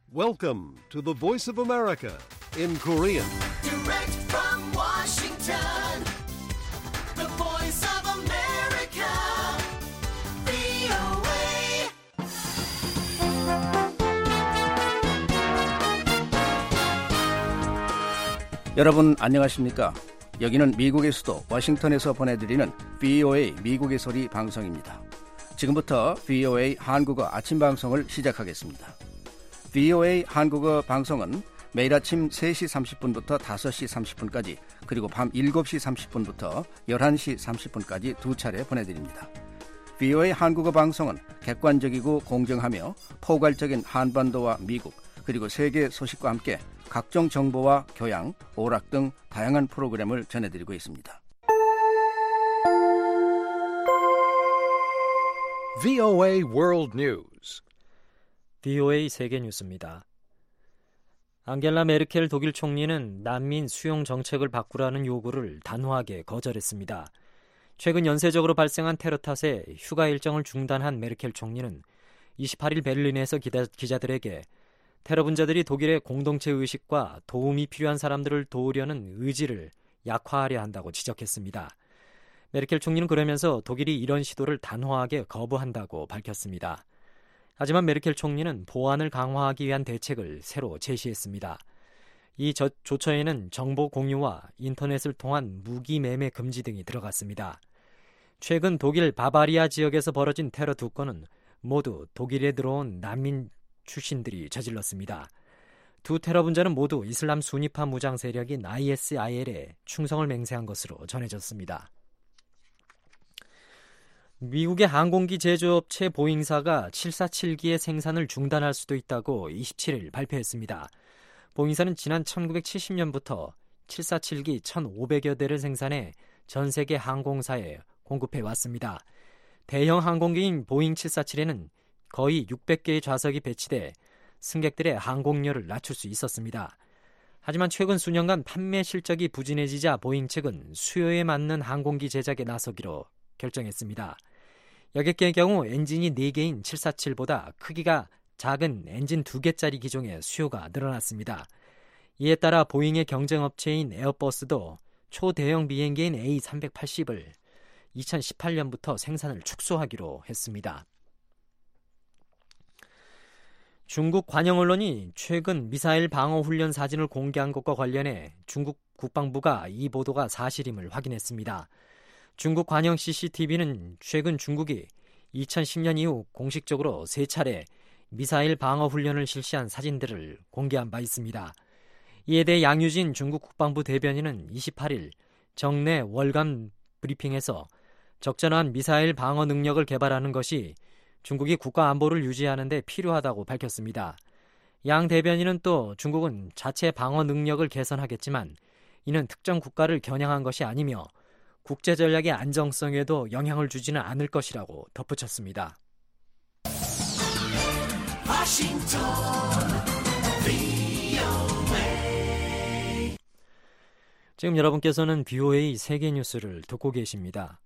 Welcome to the Voice of America in Korean. Direct from Washington, the Voice of America, VOA. 여러분 안녕하십니까? 여기는 미국의 수도 워싱턴에서 보내드리는 VOA 미국의 소리 방송입니다. 지금부터 VOA 한국어 아침 방송을 시작하겠습니다. VOA 한국어 방송은 매일 아침 3시 30분부터 5시 30분까지 그리고 밤 7시 30분부터 11시 30분까지 두 차례 보내드립니다. VOA 한국어 방송은 객관적이고 공정하며 포괄적인 한반도와 미국 그리고 세계 소식과 함께 각종 정보와 교양, 오락 등 다양한 프로그램을 전해드리고 있습니다. VOA World News. VOA 세계 뉴스입니다. 앙겔라 메르켈 독일 총리는 난민 수용 정책을 바꾸라는 요구를 단호하게 거절했습니다. 최근 연쇄적으로 발생한 테러 탓에 휴가 일정을 중단한 메르켈 총리는 28일 베를린에서 기자들에게 테러 분자들이 독일의 공동체 의식과 도움이 필요한 사람들을 도우려는 의지를 약화하려 한다고 지적했습니다. 메르켈 총리는 그러면서 독일이 이런 시도를 단호하게 거부한다고 밝혔습니다. 하지만 메르켈 총리는 보안을 강화하기 위한 대책을 새로 제시했습니다. 이 조처에는 정보 공유와 인터넷을 통한 무기 매매 금지 등이 들어갔습니다. 최근 독일 바바리아 지역에서 벌어진 테러 2건은 모두 독일에 들어온 난민 출신들이 저질렀습니다. 두 테러 분자는 모두 이슬람 순위파 무장 세력인 ISIL에 충성을 맹세한 것으로 전해졌습니다. 미국의 항공기 제조업체 보잉사가 747기의 생산을 중단할 수도 있다고 27일 발표했습니다. 보잉사는 지난 1970년부터 747기 1,500여 대를 생산해 전 세계 항공사에 공급해 왔습니다. 대형 항공기인 보잉 747에는 거의 600개의 좌석이 배치돼 승객들의 항공료를 낮출 수 있었습니다. 하지만 최근 수년간 판매 실적이 부진해지자 보잉 측은 수요에 맞는 항공기 제작에 나서기로 결정했습니다. 여객기의 경우 엔진이 4개인 747보다 크기가 작은 엔진 2개짜리 기종의 수요가 늘어났습니다. 이에 따라 보잉의 경쟁업체인 에어버스도 초대형 비행기인 A380을 2018년부터 생산을 축소하기로 했습니다. 중국 관영 언론이 최근 미사일 방어 훈련 사진을 공개한 것과 관련해 중국 국방부가 이 보도가 사실임을 확인했습니다. 중국 관영 CCTV는 최근 중국이 2010년 이후 공식적으로 3차례 미사일 방어 훈련을 실시한 사진들을 공개한 바 있습니다. 이에 대해 양유진 중국 국방부 대변인은 28일 정례 월간 브리핑에서 적절한 미사일 방어 능력을 개발하는 것이 중국이 국가 안보를 유지하는 데 필요하다고 밝혔습니다. 양 대변인은 또 중국은 자체 방어 능력을 개선하겠지만 이는 특정 국가를 겨냥한 것이 아니며 국제 전략의 안정성에도 영향을 주지는 않을 것이라고 덧붙였습니다. Washington, VOA. 지금 여러분께서는 VOA 세계 뉴스를 듣고 계십니다.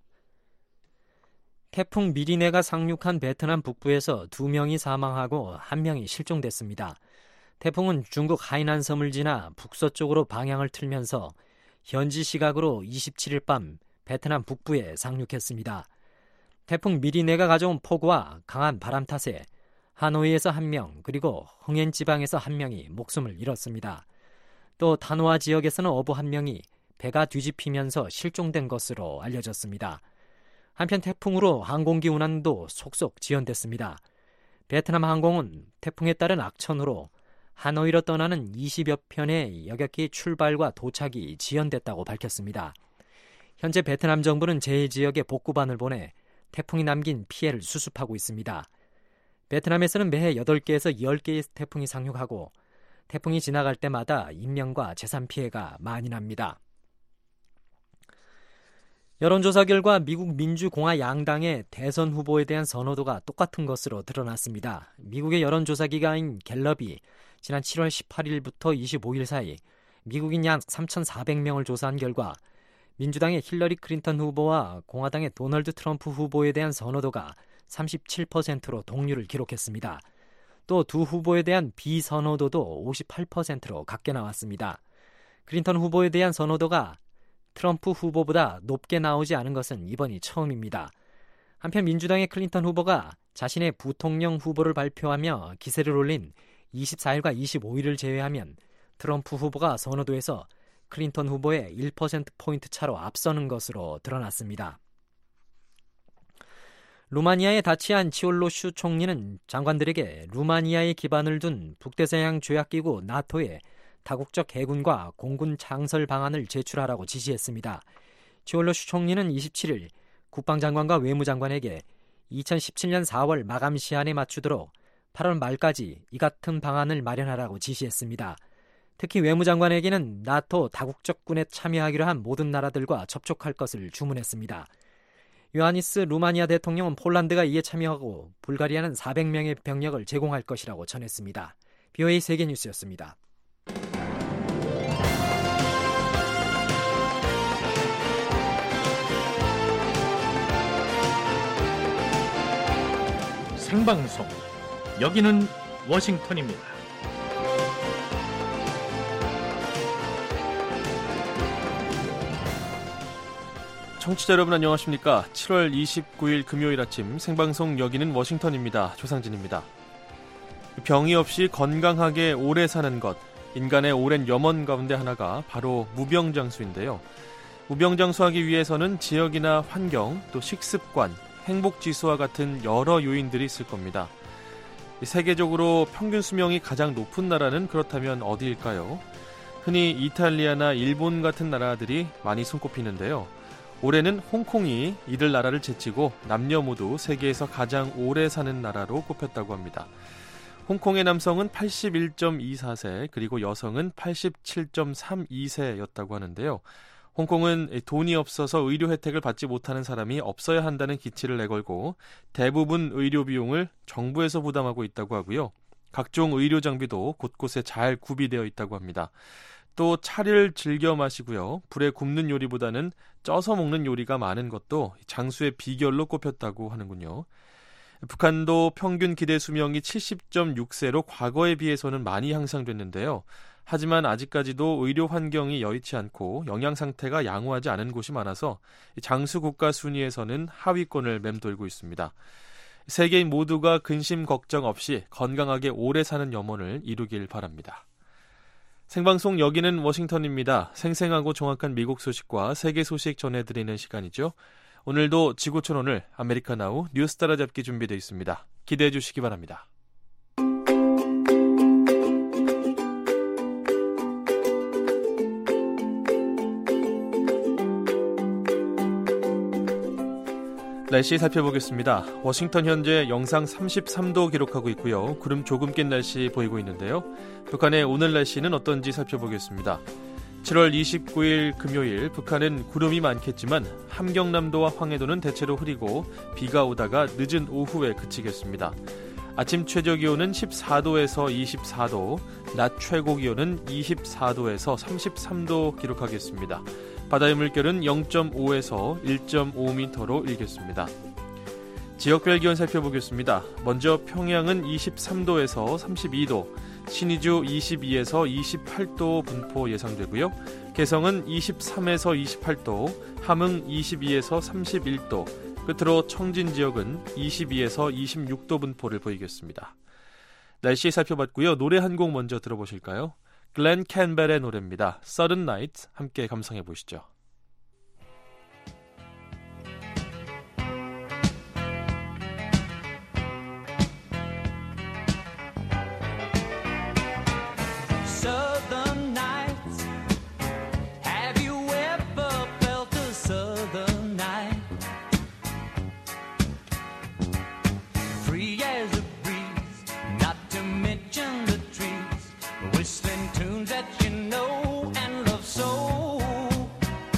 태풍 미리네가 상륙한 베트남 북부에서 2명이 사망하고 1명이 실종됐습니다. 태풍은 중국 하이난 섬을 지나 북서쪽으로 방향을 틀면서 현지 시각으로 27일 밤 베트남 북부에 상륙했습니다. 태풍 미리네가 가져온 폭우와 강한 바람 탓에 하노이에서 1명 그리고 흥엔 지방에서 1명이 목숨을 잃었습니다. 또 타노아 지역에서는 어부 1명이 배가 뒤집히면서 실종된 것으로 알려졌습니다. 한편 태풍으로 항공기 운항도 속속 지연됐습니다. 베트남 항공은 태풍에 따른 악천후로 하노이로 떠나는 20여 편의 여객기 출발과 도착이 지연됐다고 밝혔습니다. 현재 베트남 정부는 제2지역에 복구반을 보내 태풍이 남긴 피해를 수습하고 있습니다. 베트남에서는 매해 8개에서 10개의 태풍이 상륙하고 태풍이 지나갈 때마다 인명과 재산 피해가 많이 납니다. 여론조사 결과 미국 민주공화 양당의 대선 후보에 대한 선호도가 똑같은 것으로 드러났습니다. 미국의 여론조사 기관인 갤럽이 지난 7월 18일부터 25일 사이 미국인 약 3,400명을 조사한 결과 민주당의 힐러리 클린턴 후보와 공화당의 도널드 트럼프 후보에 대한 선호도가 37%로 동률을 기록했습니다. 또 두 후보에 대한 비선호도도 58%로 같게 나왔습니다. 클린턴 후보에 대한 선호도가 트럼프 후보보다 높게 나오지 않은 것은 이번이 처음입니다. 한편 민주당의 클린턴 후보가 자신의 부통령 후보를 발표하며 기세를 올린 24일과 25일을 제외하면 트럼프 후보가 선호도에서 클린턴 후보의 1%포인트 차로 앞서는 것으로 드러났습니다. 루마니아의 다치안 치올로슈 총리는 장관들에게 루마니아에 기반을 둔 북대서양 조약기구 나토의 다국적 해군과 공군 창설 방안을 제출하라고 지시했습니다. 치올로슈 총리는 27일 국방장관과 외무장관에게 2017년 4월 마감 시한에 맞추도록 8월 말까지 이 같은 방안을 마련하라고 지시했습니다. 특히 외무장관에게는 나토 다국적군에 참여하기로 한 모든 나라들과 접촉할 것을 주문했습니다. 요하니스 루마니아 대통령은 폴란드가 이에 참여하고 불가리아는 400명의 병력을 제공할 것이라고 전했습니다. BOA 세계뉴스였습니다. 생방송 여기는 워싱턴입니다. 청취자 여러분 안녕하십니까? 7월 29일 금요일 아침 생방송 여기는 워싱턴입니다. 조상진입니다. 병이 없이 건강하게 오래 사는 것, 인간의 오랜 염원 가운데 하나가 바로 무병장수인데요. 무병장수하기 위해서는 지역이나 환경, 또 식습관, 행복지수와 같은 여러 요인들이 있을 겁니다. 세계적으로 평균 수명이 가장 높은 나라는 그렇다면 어디일까요? 흔히 이탈리아나 일본 같은 나라들이 많이 손꼽히는데요. 올해는 홍콩이 이들 나라를 제치고 남녀 모두 세계에서 가장 오래 사는 나라로 꼽혔다고 합니다. 홍콩의 남성은 81.24세 그리고 여성은 87.32세였다고 하는데요. 홍콩은 돈이 없어서 의료 혜택을 받지 못하는 사람이 없어야 한다는 기치를 내걸고 대부분 의료 비용을 정부에서 부담하고 있다고 하고요. 각종 의료 장비도 곳곳에 잘 구비되어 있다고 합니다. 또 차를 즐겨 마시고요. 불에 굽는 요리보다는 쪄서 먹는 요리가 많은 것도 장수의 비결로 꼽혔다고 하는군요. 북한도 평균 기대 수명이 70.6세로 과거에 비해서는 많이 향상됐는데요. 하지만 아직까지도 의료 환경이 여의치 않고 영양 상태가 양호하지 않은 곳이 많아서 장수 국가 순위에서는 하위권을 맴돌고 있습니다. 세계인 모두가 근심 걱정 없이 건강하게 오래 사는 염원을 이루길 바랍니다. 생방송 여기는 워싱턴입니다. 생생하고 정확한 미국 소식과 세계 소식 전해드리는 시간이죠. 오늘도 지구촌 오늘 아메리카나우 뉴스 따라잡기 준비되어 있습니다. 기대해 주시기 바랍니다. 날씨 살펴보겠습니다. 워싱턴 현재 영상 33도 기록하고 있고요. 구름 조금 낀 날씨 보이고 있는데요. 북한의 오늘 날씨는 어떤지 살펴보겠습니다. 7월 29일 금요일 북한은 구름이 많겠지만 함경남도와 황해도는 대체로 흐리고 비가 오다가 늦은 오후에 그치겠습니다. 아침 최저 기온은 14도에서 24도, 낮 최고 기온은 24도에서 33도 기록하겠습니다. 바다의 물결은 0.5에서 1.5m로 일겠습니다. 지역별 기온 살펴보겠습니다. 먼저 평양은 23도에서 32도, 신의주 22에서 28도 분포 예상되고요. 개성은 23에서 28도, 함흥 22에서 31도, 끝으로 청진 지역은 22에서 26도 분포를 보이겠습니다. 날씨 살펴봤고요. 노래 한 곡 먼저 들어보실까요? 글렌 캔벨의 노래입니다. Sudden Night 함께 감상해 보시죠. Southern nights. Have you ever felt a southern night? Free as a breeze, not to mention the trees, whistling tunes that you know and love so.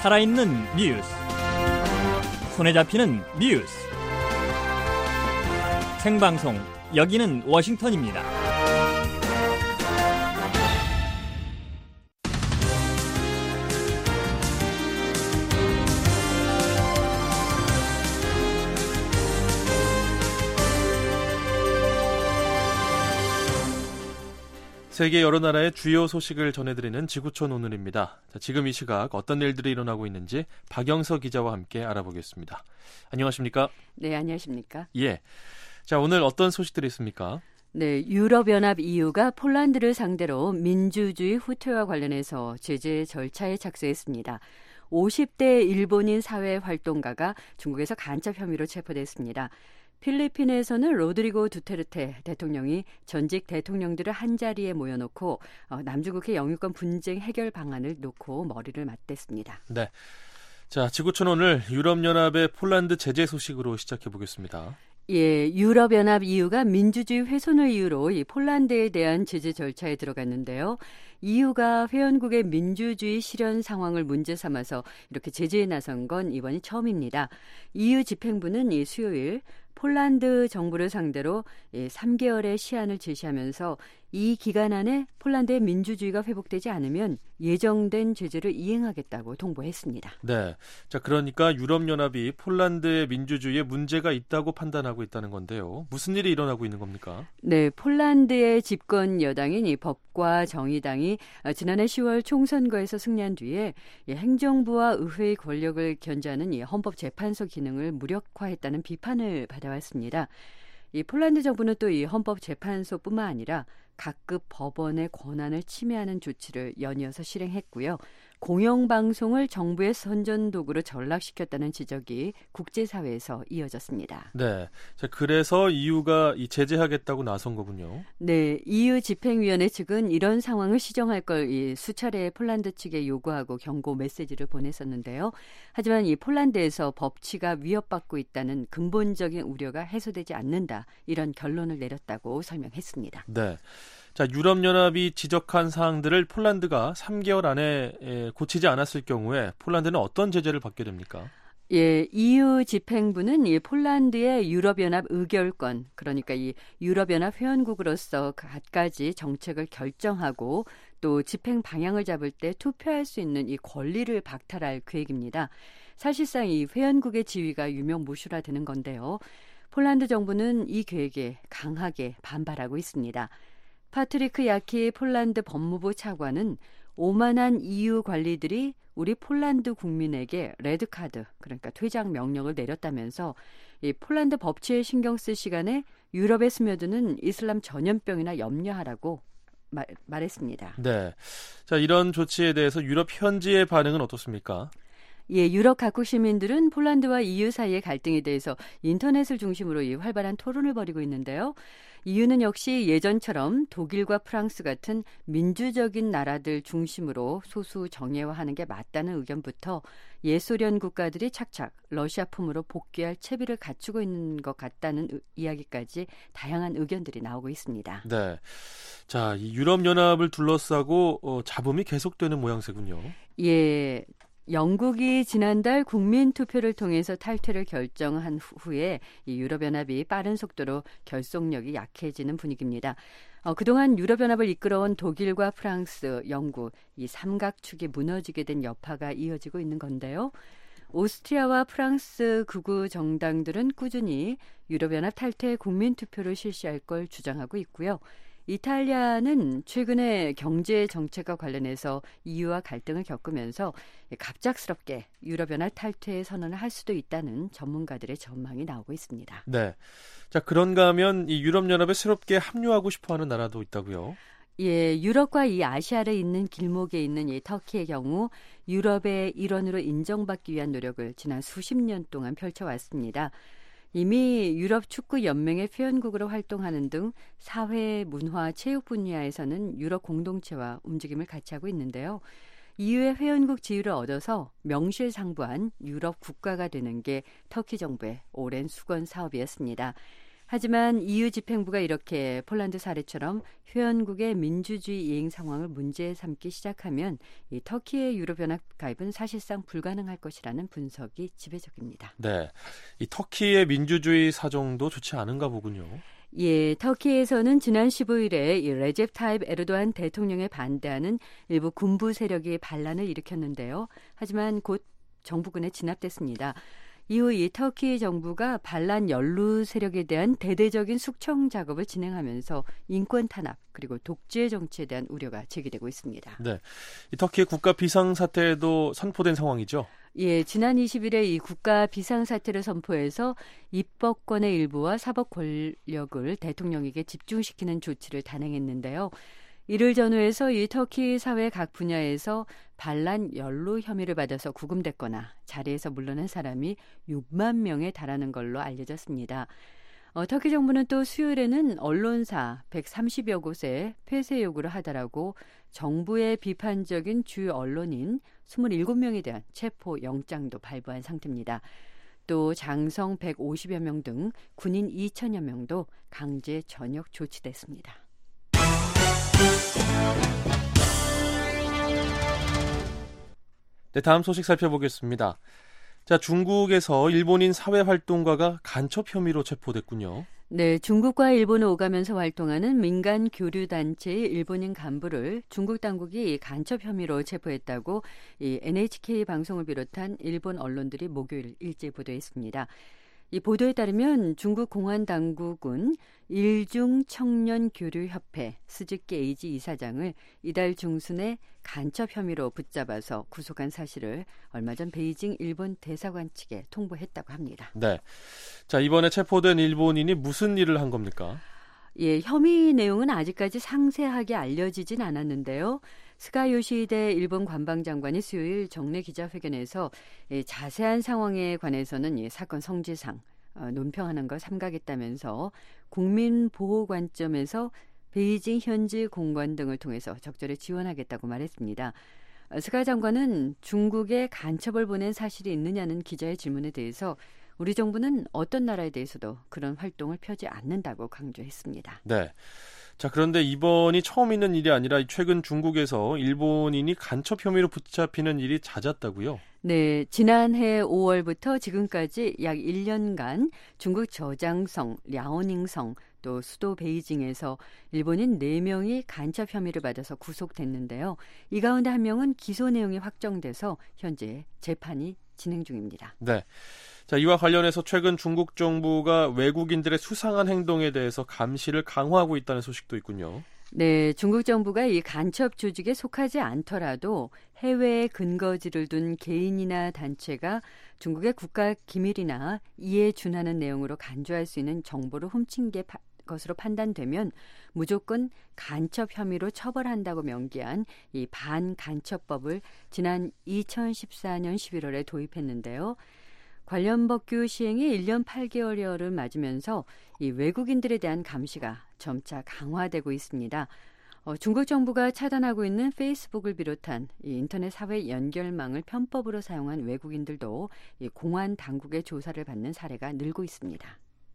살아있는 뉴스, 손에 잡히는 뉴스, 생방송, 여기는 워싱턴입니다. 세계 여러 나라의 주요 소식을 전해드리는 지구촌 오늘입니다. 자, 지금 이 시각 어떤 일들이 일어나고 있는지 박영서 기자와 함께 알아보겠습니다. 안녕하십니까? 네, 안녕하십니까? 예. 자, 오늘 어떤 소식들이 있습니까? 네, 유럽연합 EU가 폴란드를 상대로 민주주의 후퇴와 관련해서 제재 절차에 착수했습니다. 50대 일본인 사회활동가가 중국에서 간첩 혐의로 체포됐습니다. 필리핀에서는 로드리고 두테르테 대통령이 전직 대통령들을 한자리에 모여놓고 남중국해 영유권 분쟁 해결 방안을 놓고 머리를 맞댔습니다. 네. 자, 지구촌 오늘 유럽연합의 폴란드 제재 소식으로 시작해 보겠습니다. 예, 유럽연합 EU가 민주주의 훼손을 이유로 이 폴란드에 대한 제재 절차에 들어갔는데요. EU가 회원국의 민주주의 실현 상황을 문제 삼아서 이렇게 제재에 나선 건 이번이 처음입니다. EU 집행부는 이 수요일 폴란드 정부를 상대로 3개월의 시한을 제시하면서 이 기간 안에 폴란드의 민주주의가 회복되지 않으면 예정된 제재를 이행하겠다고 통보했습니다. 네, 자 그러니까 유럽연합이 폴란드의 민주주의에 문제가 있다고 판단하고 있다는 건데요. 무슨 일이 일어나고 있는 겁니까? 네, 폴란드의 집권 여당인 이 법과 정의당이 지난해 10월 총선거에서 승리한 뒤에 행정부와 의회의 권력을 견제하는 이 헌법재판소 기능을 무력화했다는 비판을 받아왔습니다. 이 폴란드 정부는 또 이 헌법재판소뿐만 아니라 각급 법원의 권한을 침해하는 조치를 연이어서 실행했고요. 공영방송을 정부의 선전도구로 전락시켰다는 지적이 국제사회에서 이어졌습니다. 네, 자, 그래서 EU가 이 제재하겠다고 나선 거군요. 네, EU 집행위원회 측은 이런 상황을 시정할 걸 이 수차례 폴란드 측에 요구하고 경고 메시지를 보냈었는데요. 하지만 이 폴란드에서 법치가 위협받고 있다는 근본적인 우려가 해소되지 않는다, 이런 결론을 내렸다고 설명했습니다. 네. 자, 유럽연합이 지적한 사항들을 폴란드가 3개월 안에 고치지 않았을 경우에 폴란드는 어떤 제재를 받게 됩니까? 예, EU 집행부는 이 폴란드의 유럽연합 의결권, 그러니까 이 유럽연합 회원국으로서 갖가지 정책을 결정하고 또 집행 방향을 잡을 때 투표할 수 있는 이 권리를 박탈할 계획입니다. 사실상 이 회원국의 지위가 유명무실화되는 건데요. 폴란드 정부는 이 계획에 강하게 반발하고 있습니다. 파트리크 야키 폴란드 법무부 차관은 오만한 EU 관리들이 우리 폴란드 국민에게 레드카드, 그러니까 퇴장 명령을 내렸다면서 이 폴란드 법치에 신경 쓸 시간에 유럽에 스며드는 이슬람 전염병이나 염려하라고 말했습니다. 네, 자 이런 조치에 대해서 유럽 현지의 반응은 어떻습니까? 예, 유럽 각국 시민들은 폴란드와 EU 사이의 갈등에 대해서 인터넷을 중심으로 이 활발한 토론을 벌이고 있는데요. EU는 역시 예전처럼 독일과 프랑스 같은 민주적인 나라들 중심으로 소수 정예화하는 게 맞다는 의견부터 옛소련 국가들이 착착 러시아풍으로 복귀할 채비를 갖추고 있는 것 같다는 이야기까지 다양한 의견들이 나오고 있습니다. 네, 자, 이 유럽연합을 둘러싸고 잡음이 계속되는 모양새군요. 예. 영국이 지난달 국민투표를 통해서 탈퇴를 결정한 후에 이 유럽연합이 빠른 속도로 결속력이 약해지는 분위기입니다. 그동안 유럽연합을 이끌어온 독일과 프랑스, 영국, 이 삼각축이 무너지게 된 여파가 이어지고 있는 건데요. 오스트리아와 프랑스 극우 정당들은 꾸준히 유럽연합 탈퇴 국민투표를 실시할 걸 주장하고 있고요. 이탈리아는 최근에 경제 정책과 관련해서 EU와 갈등을 겪으면서 갑작스럽게 유럽연합 탈퇴 선언을 할 수도 있다는 전문가들의 전망이 나오고 있습니다. 네, 자 그런가 하면 이 유럽연합에 새롭게 합류하고 싶어하는 나라도 있다고요? 예, 유럽과 이 아시아를 잇는 길목에 있는 이 터키의 경우 유럽의 일원으로 인정받기 위한 노력을 지난 수십 년 동안 펼쳐왔습니다. 이미 유럽 축구 연맹의 회원국으로 활동하는 등 사회, 문화, 체육 분야에서는 유럽 공동체와 움직임을 같이 하고 있는데요. EU의 회원국 지위를 얻어서 명실상부한 유럽 국가가 되는 게 터키 정부의 오랜 수건 사업이었습니다. 하지만 EU 집행부가 이렇게 폴란드 사례처럼 회원국의 민주주의 이행 상황을 문제 삼기 시작하면 이 터키의 유럽연합 가입은 사실상 불가능할 것이라는 분석이 지배적입니다. 네, 이 터키의 민주주의 사정도 좋지 않은가 보군요. 예, 터키에서는 지난 15일에 이 레제프 타입 에르도안 대통령에 반대하는 일부 군부 세력이 반란을 일으켰는데요. 하지만 곧 정부군에 진압됐습니다. 이후 이 터키 정부가 반란 연루 세력에 대한 대대적인 숙청 작업을 진행하면서 인권 탄압 그리고 독재 정치에 대한 우려가 제기되고 있습니다. 네, 이 터키의 국가 비상사태도 선포된 상황이죠? 예, 지난 20일에 이 국가 비상사태를 선포해서 입법권의 일부와 사법 권력을 대통령에게 집중시키는 조치를 단행했는데요. 이를 전후해서 이 터키 사회 각 분야에서 반란 연루 혐의를 받아서 구금됐거나 자리에서 물러난 사람이 6만 명에 달하는 걸로 알려졌습니다. 터키 정부는 또 수요일에는 언론사 130여 곳에 폐쇄 요구를 하더라고 정부의 비판적인 주요 언론인 27명에 대한 체포 영장도 발부한 상태입니다. 또 장성 150여 명 등 군인 2천여 명도 강제 전역 조치됐습니다. 네, 다음 소식 살펴보겠습니다. 자, 중국에서 일본인 사회활동가가 간첩 혐의로 체포됐군요. 네, 중국과 일본을 오가면서 활동하는 민간 교류 단체의 일본인 간부를 중국 당국이 간첩 혐의로 체포했다고 이 NHK 방송을 비롯한 일본 언론들이 목요일 일제 보도했습니다. 이 보도에 따르면 중국 공안 당국은 일중청년교류협회 스즈키 에이지 이사장을 이달 중순에 간첩 혐의로 붙잡아서 구속한 사실을 얼마 전 베이징 일본 대사관 측에 통보했다고 합니다. 네, 자 이번에 체포된 일본인이 무슨 일을 한 겁니까? 예, 혐의 내용은 아직까지 상세하게 알려지진 않았는데요. 스가 요시히데 일본 관방장관이 수요일 정례 기자회견에서 자세한 상황에 관해서는 사건 성질상 논평하는 걸 삼가겠다면서 국민 보호 관점에서 베이징 현지 공관 등을 통해서 적절히 지원하겠다고 말했습니다. 스가 장관은 중국에 간첩을 보낸 사실이 있느냐는 기자의 질문에 대해서 우리 정부는 어떤 나라에 대해서도 그런 활동을 펴지 않는다고 강조했습니다. 네. 자, 그런데 이번이 처음 있는 일이 아니라 최근 중국에서 일본인이 간첩 혐의로 붙잡히는 일이 잦았다고요? 네, 지난해 5월부터 지금까지 약 1년간 중국 저장성, 랴오닝성, 또 수도 베이징에서 일본인 4명이 간첩 혐의를 받아서 구속됐는데요. 이 가운데 1명은 기소 내용이 확정돼서 현재 재판이 진행 중입니다. 네. 자, 이와 관련해서 최근 중국 정부가 외국인들의 수상한 행동에 대해서 감시를 강화하고 있다는 소식도 있군요. 네, 중국 정부가 이 간첩 조직에 속하지 않더라도 해외에 근거지를 둔 개인이나 단체가 중국의 국가 기밀이나 이에 준하는 내용으로 간주할 수 있는 정보를 훔친 것으로 판단되면 무조건 간첩 혐의로 처벌한다고 명기한 이 반간첩법을 지난 2014년 11월에 도입했는데요. 관련 법규 시행이 1년 8개월여를 맞으면서 이 외국인들에 대한 감시가 점차 강화되고 있습니다. 중국 정부가 차단하고 있는 페이스북을 비롯한 이 인터넷 사회 연결망을 편법으로 사용한 외국인들도 이 공안 당국의 조사를 받는 사례가 늘고 있습니다.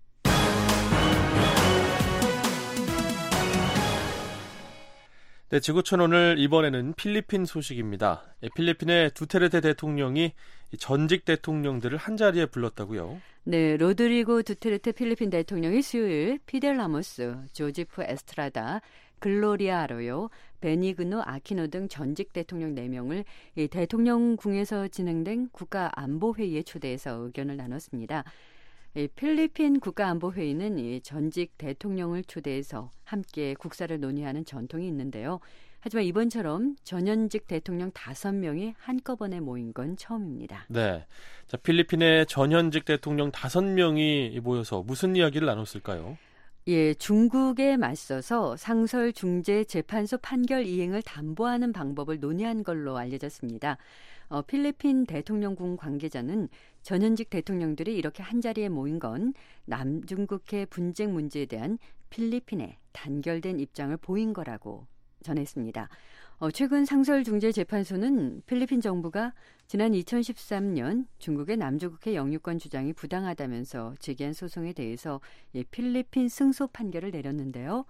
네, 지구촌 오늘 이번에는 필리핀 소식입니다. 필리핀의 두테르테 대통령이 전직 대통령들을 한자리에 불렀다고요? 네, 로드리고 두테르테 필리핀 대통령이 수요일 피델 라모스, 조지프 에스트라다, 글로리아 아로요, 베니그노 아키노 등 전직 대통령 4명을 이 대통령궁에서 진행된 국가안보회의에 초대해서 의견을 나눴습니다. 이 필리핀 국가안보회의는 이 전직 대통령을 초대해서 함께 국사를 논의하는 전통이 있는데요. 하지만 이번처럼 전현직 대통령 5명이 한꺼번에 모인 건 처음입니다. 네, 자, 필리핀의 전현직 대통령 5명이 모여서 무슨 이야기를 나눴을까요? 예, 중국에 맞서서 상설 중재 재판소 판결 이행을 담보하는 방법을 논의한 걸로 알려졌습니다. 필리핀 대통령궁 관계자는 전현직 대통령들이 이렇게 한자리에 모인 건 남중국해 분쟁 문제에 대한 필리핀의 단결된 입장을 보인 거라고 전했습니다. 최근 상설중재재판소는 필리핀 정부가 지난 2013년 중국의 남조국해 영유권 주장이 부당하다면서 제기한 소송에 대해서 필리핀 승소 판결을 내렸는데요.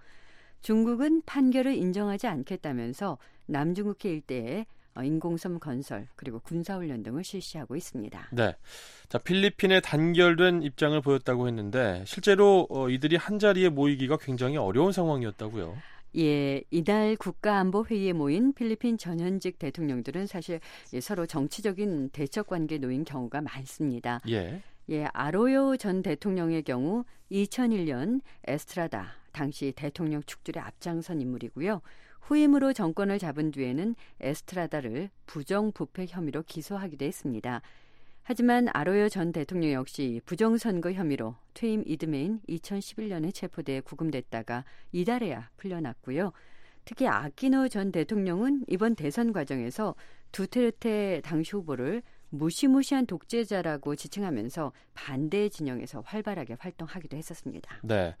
중국은 판결을 인정하지 않겠다면서 남중국해 일대에 인공섬 건설 그리고 군사훈련 등을 실시하고 있습니다. 네, 자 필리핀에 단결된 입장을 보였다고 했는데 실제로 이들이 한 자리에 모이기가 굉장히 어려운 상황이었다고요. 예, 이날 국가안보회의에 모인 필리핀 전현직 대통령들은 사실 서로 정치적인 대척 관계에 놓인 경우가 많습니다. 예, 아로요 전 대통령의 경우 2001년 에스트라다 당시 대통령 축출에 앞장선 인물이고요. 후임으로 정권을 잡은 뒤에는 에스트라다를 부정부패 혐의로 기소하기도 했습니다. 하지만 아로요 전 대통령 역시 부정선거 혐의로 퇴임 이듬해인 2011년에 체포돼 구금됐다가 이달에야 풀려났고요. 특히 아키노 전 대통령은 이번 대선 과정에서 두테르테 당시 후보를 무시무시한 독재자라고 지칭하면서 반대 진영에서 활발하게 활동하기도 했었습니다. 네.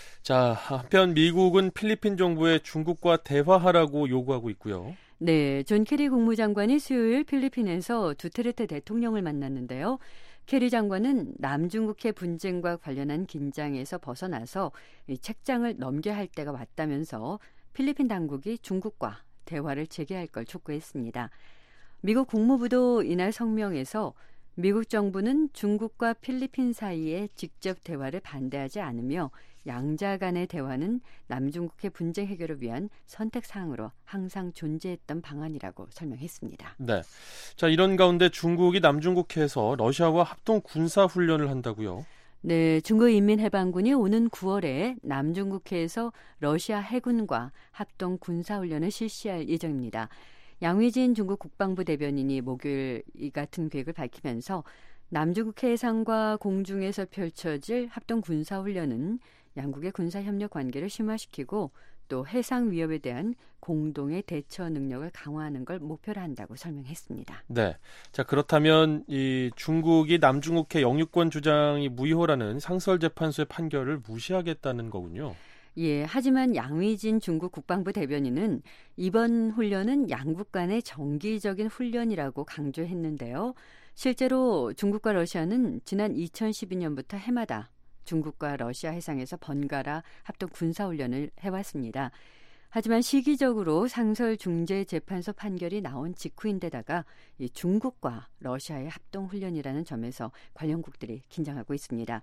자, 한편 미국은 필리핀 정부에 중국과 대화하라고 요구하고 있고요. 네, 존 케리 국무장관이 수요일 필리핀에서 두테르테 대통령을 만났는데요. 케리 장관은 남중국해 분쟁과 관련한 긴장에서 벗어나서 이 책장을 넘겨야 할 때가 왔다면서 필리핀 당국이 중국과 대화를 재개할 걸 촉구했습니다. 미국 국무부도 이날 성명에서 미국 정부는 중국과 필리핀 사이에 직접 대화를 반대하지 않으며 양자 간의 대화는 남중국해 분쟁 해결을 위한 선택 사항으로 항상 존재했던 방안이라고 설명했습니다. 네. 자, 이런 가운데 중국이 남중국해에서 러시아와 합동 군사 훈련을 한다고요? 네, 중국인민해방군이 오는 9월에 남중국해에서 러시아 해군과 합동 군사 훈련을 실시할 예정입니다. 양위진 중국 국방부 대변인이 목요일 이 같은 계획을 밝히면서 남중국해 해상과 공중에서 펼쳐질 합동 군사 훈련은 양국의 군사 협력 관계를 심화시키고 또 해상 위협에 대한 공동의 대처 능력을 강화하는 걸 목표로 한다고 설명했습니다. 네. 자, 그렇다면 이 중국이 남중국해 영유권 주장이 무효라는 상설재판소의 판결을 무시하겠다는 거군요. 예, 하지만 양위진 중국 국방부 대변인은 이번 훈련은 양국 간의 정기적인 훈련이라고 강조했는데요. 실제로 중국과 러시아는 지난 2012년부터 해마다 중국과 러시아 해상에서 번갈아 합동 군사훈련을 해왔습니다. 하지만 시기적으로 상설중재재판소 판결이 나온 직후인데다가 이 중국과 러시아의 합동훈련이라는 점에서 관련국들이 긴장하고 있습니다.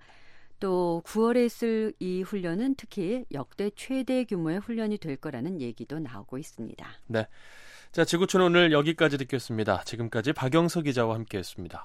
또 9월에 있을 이 훈련은 특히 역대 최대 규모의 훈련이 될 거라는 얘기도 나오고 있습니다. 네, 자 지구촌 오늘 여기까지 듣겠습니다. 지금까지 박영서 기자와 함께했습니다.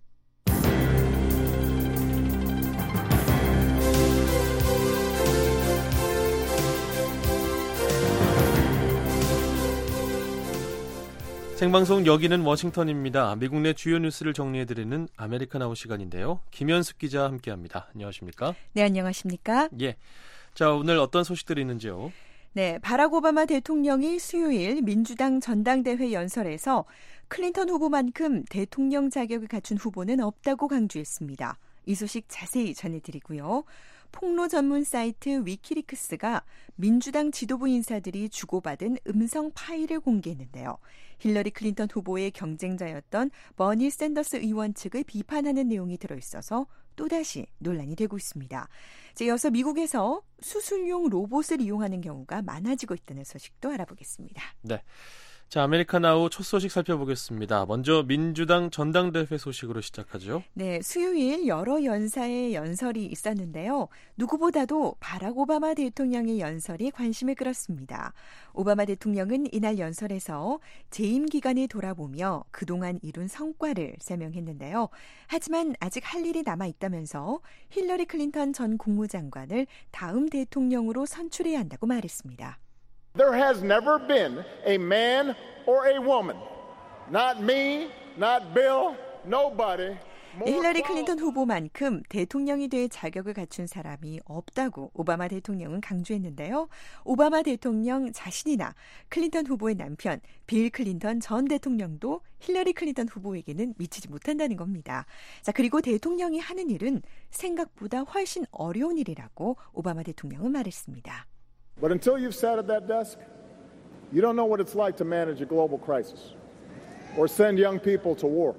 생방송 여기는 워싱턴입니다. 미국 내 주요 뉴스를 정리해드리는 아메리카나우 시간인데요. 김현숙 기자 함께합니다. 안녕하십니까? 네, 안녕하십니까? 예. 자, 오늘 어떤 소식들이 있는지요? 네, 바락 오바마 대통령이 수요일 민주당 전당대회 연설에서 클린턴 후보만큼 대통령 자격을 갖춘 후보는 없다고 강조했습니다. 이 소식 자세히 전해드리고요. 폭로 전문 사이트 위키리크스가 민주당 지도부 인사들이 주고받은 음성 파일을 공개했는데요. 힐러리 클린턴 후보의 경쟁자였던 버니 샌더스 의원 측을 비판하는 내용이 들어있어서 또다시 논란이 되고 있습니다. 이어서 미국에서 수술용 로봇을 이용하는 경우가 많아지고 있다는 소식도 알아보겠습니다. 네. 자, 아메리카나우 첫 소식 살펴보겠습니다. 먼저 민주당 전당대회 소식으로 시작하죠. 네, 수요일 여러 연사의 연설이 있었는데요. 누구보다도 바락 오바마 대통령의 연설이 관심을 끌었습니다. 오바마 대통령은 이날 연설에서 재임 기간을 돌아보며 그동안 이룬 성과를 설명했는데요. 하지만 아직 할 일이 남아있다면서 힐러리 클린턴 전 국무장관을 다음 대통령으로 선출해야 한다고 말했습니다. There has never been a man or a woman, not me, not Bill, nobody. 힐러리 클린턴 후보만큼 대통령이 될 자격을 갖춘 사람이 없다고 오바마 대통령은 강조했는데요. 오바마 대통령 자신이나 클린턴 후보의 남편 빌 클린턴 전 대통령도 힐러리 클린턴 후보에게는 미치지 못한다는 겁니다. 자, 그리고 대통령이 하는 일은 생각보다 훨씬 어려운 일이라고 오바마 대통령은 말했습니다. But until you've sat at that desk, You don't know what it's like to manage a global crisis or send young people to war.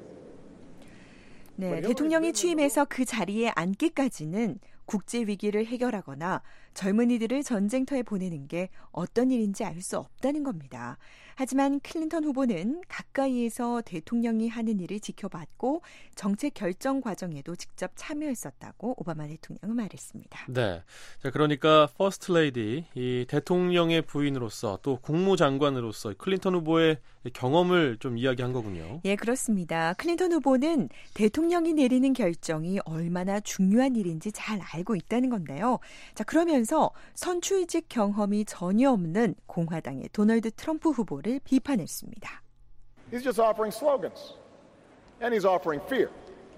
네, 대통령이 취임해서 그 자리에 앉기까지는 국제 위기를 해결하거나 젊은이들을 전쟁터에 보내는 게 어떤 일인지 알 수 없다는 겁니다. 하지만 클린턴 후보는 가까이에서 대통령이 하는 일을 지켜봤고 정책 결정 과정에도 직접 참여했었다고 오바마 대통령은 말했습니다. 네, 자 그러니까 퍼스트 레이디, 이 대통령의 부인으로서 또 국무장관으로서 클린턴 후보의 경험을 좀 이야기한 거군요. 예, 그렇습니다. 클린턴 후보는 대통령이 내리는 결정이 얼마나 중요한 일인지 잘 알고 있다는 건데요. 자, 그러면서 선출직 경험이 전혀 없는 공화당의 도널드 트럼프 후보를 비판했습니다. He's just offering slogans, and he's offering fear.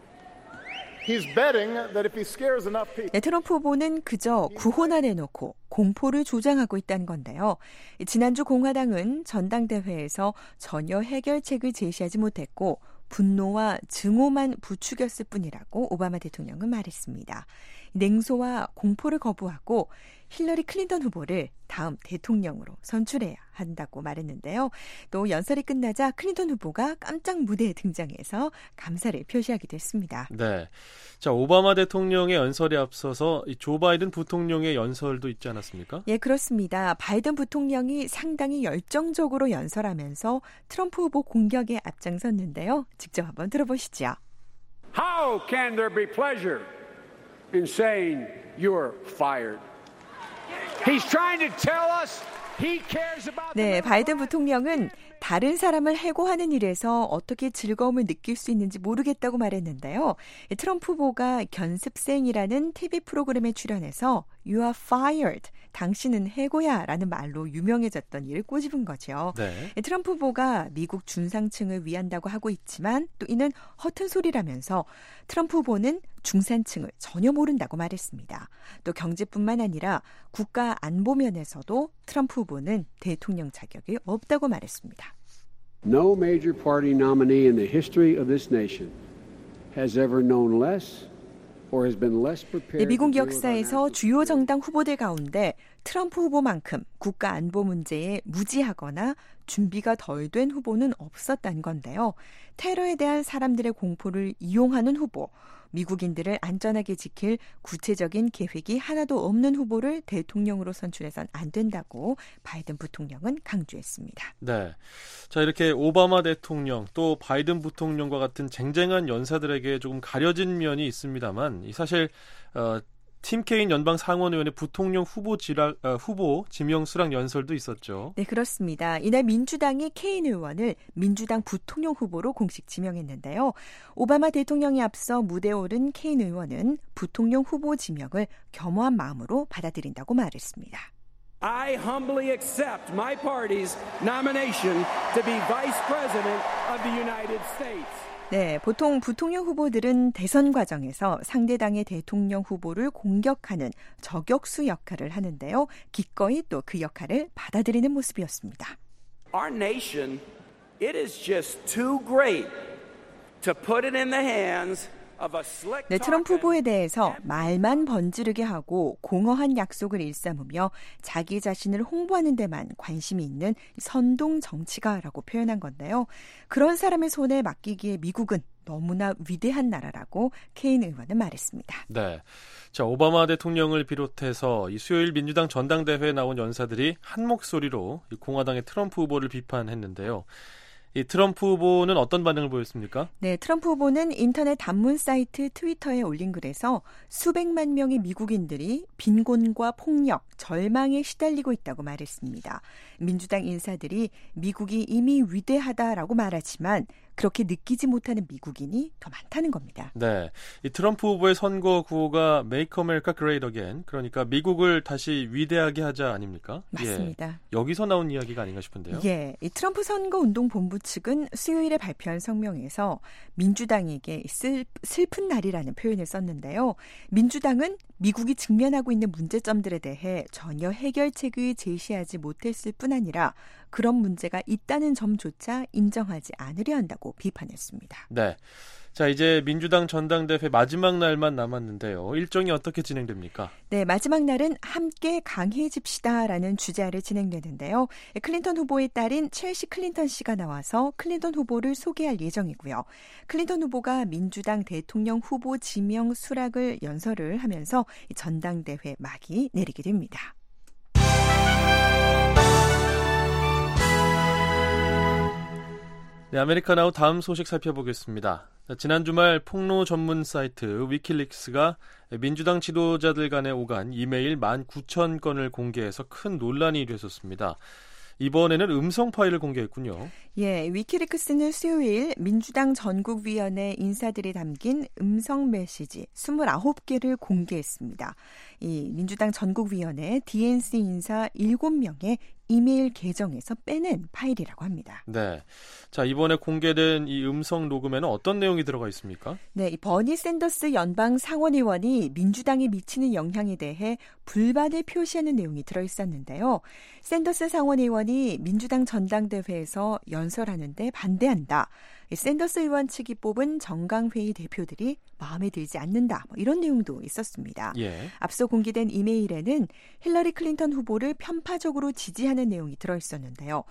He's betting that if he scares enough people. 네, 트럼프 후보는 그저 구호나 내놓고 공포를 조장하고 있다는 건데요. 지난주 공화당은 전당대회에서 전혀 해결책을 제시하지 못했고 분노와 증오만 부추겼을 뿐이라고 오바마 대통령은 말했습니다. 냉소와 공포를 거부하고 힐러리 클린턴 후보를 다음 대통령으로 선출해야 한다고 말했는데요. 또 연설이 끝나자 클린턴 후보가 깜짝 무대에 등장해서 감사를 표시하기도 했습니다. 네, 자 오바마 대통령의 연설에 앞서서 조 바이든 부통령의 연설도 있지 않았습니까? 예, 그렇습니다. 바이든 부통령이 상당히 열정적으로 연설하면서 트럼프 후보 공격에 앞장섰는데요. 직접 한번 들어보시죠. How can there be pleasure in saying you're fired? He's trying to tell us he cares about. 네, 바이든 부통령은 다른 사람을 해고하는 일에서 어떻게 즐거움을 느낄 수 있는지 모르겠다고 말했는데요. 트럼프 후보가 견습생이라는 TV 프로그램에 출연해서 You are fired. 당신은 해고야 라는 말로 유명해졌던 일을 꼬집은 거죠. 네. 트럼프 후보가 미국 중상층을 위한다고 하고 있지만 또 이는 허튼 소리라면서 트럼프 후보는 중산층을 전혀 모른다고 말했습니다. 또 경제뿐만 아니라 국가 안보 면에서도 트럼프 후보는 대통령 자격이 없다고 말했습니다. No major party nominee in the history of this nation has ever known less or has been less prepared. 미국 역사에서 주요 정당 후보들 가운데 트럼프 후보만큼 국가 안보 문제에 무지하거나 준비가 덜 된 후보는 없었다는 건데요. 테러에 대한 사람들의 공포를 이용하는 후보, 미국인들을 안전하게 지킬 구체적인 계획이 하나도 없는 후보를 대통령으로 선출해선 안 된다고 바이든 부통령은 강조했습니다. 네, 자 이렇게 오바마 대통령 또 바이든 부통령과 같은 쟁쟁한 연사들에게 조금 가려진 면이 있습니다만 사실 팀 케인 연방 상원의원의 부통령 후보 지명 수락 연설도 있었죠. 네, 그렇습니다. 이날 민주당이 케인 의원을 민주당 부통령 후보로 공식 지명했는데요. 오바마 대통령이 앞서 무대에 오른 케인 의원은 부통령 후보 지명을 겸허한 마음으로 받아들인다고 말했습니다. I humbly accept my party's nomination to be Vice President of the United States. 네, 보통 부통령 후보들은 대선 과정에서 상대당의 대통령 후보를 공격하는 저격수 역할을 하는데요. 기꺼이 또 그 역할을 받아들이는 모습이었습니다. Our nation, it is just too great to put it in the hands of a slick. 네, 트럼프 후보에 대해서 말만 번지르게 하고 공허한 약속을 일삼으며 자기 자신을 홍보하는 데만 관심이 있는 선동 정치가라고 표현한 건데요. 그런 사람의 손에 맡기기에 미국은 너무나 위대한 나라라고 케인 의원은 말했습니다. 네, 자 오바마 대통령을 비롯해서 이 수요일 민주당 전당대회에 나온 연사들이 한 목소리로 이 공화당의 트럼프 후보를 비판했는데요. 이 트럼프 후보는 어떤 반응을 보였습니까? 네, 트럼프 후보는 인터넷 단문 사이트 트위터에 올린 글에서 수백만 명의 미국인들이 빈곤과 폭력, 절망에 시달리고 있다고 말했습니다. 민주당 인사들이 미국이 이미 위대하다라고 말하지만 그렇게 느끼지 못하는 미국인이 더 많다는 겁니다. 네, 이 트럼프 후보의 선거 구호가 Make America Great Again, 그러니까 미국을 다시 위대하게 하자 아닙니까? 맞습니다. 예, 여기서 나온 이야기가 아닌가 싶은데요. 예, 이 트럼프 선거운동본부 측은 수요일에 발표한 성명에서 민주당에게 슬픈 날이라는 표현을 썼는데요. 민주당은 미국이 직면하고 있는 문제점들에 대해 전혀 해결책을 제시하지 못했을 뿐 아니라 그런 문제가 있다는 점조차 인정하지 않으려 한다고 비판했습니다. 네. 자, 이제 민주당 전당대회 마지막 날만 남았는데요. 일정이 어떻게 진행됩니까? 네, 마지막 날은 함께 강해집시다라는 주제 아래 진행되는데요. 클린턴 후보의 딸인 첼시 클린턴 씨가 나와서 클린턴 후보를 소개할 예정이고요. 클린턴 후보가 민주당 대통령 후보 지명 수락을 연설을 하면서 전당대회 막이 내리게 됩니다. 네, 아메리카나우 다음 소식 살펴보겠습니다. 지난 주말 폭로 전문 사이트 위키릭스가 민주당 지도자들 간에 오간 이메일 19,000건을 공개해서 큰 논란이 됐었습니다. 이번에는 음성 파일을 공개했군요. 예, 위키리크스는 수요일 민주당 전국위원회 인사들이 담긴 음성 메시지 29개를 공개했습니다. 이 민주당 전국위원회 DNC 인사 7명의 이메일 계정에서 빼낸 파일이라고 합니다. 네, 자 이번에 공개된 이 음성 녹음에는 어떤 내용이 들어가 있습니까? 네, 이 버니 샌더스 연방 상원의원이 민주당에 미치는 영향에 대해 불만을 표시하는 내용이 들어있었는데요. 샌더스 상원의원이 민주당 전당대회에서 연설하는데 반대한다. 샌더스 의원 측이 뽑은 정강회의 대표들이 마음에 들지 않는다. 이런 내용도 있었습니다. 예. 앞서 공개된 이메일에는 힐러리 클린턴 후보를 편파적으로 지지하는 내용이 들어있었는데요.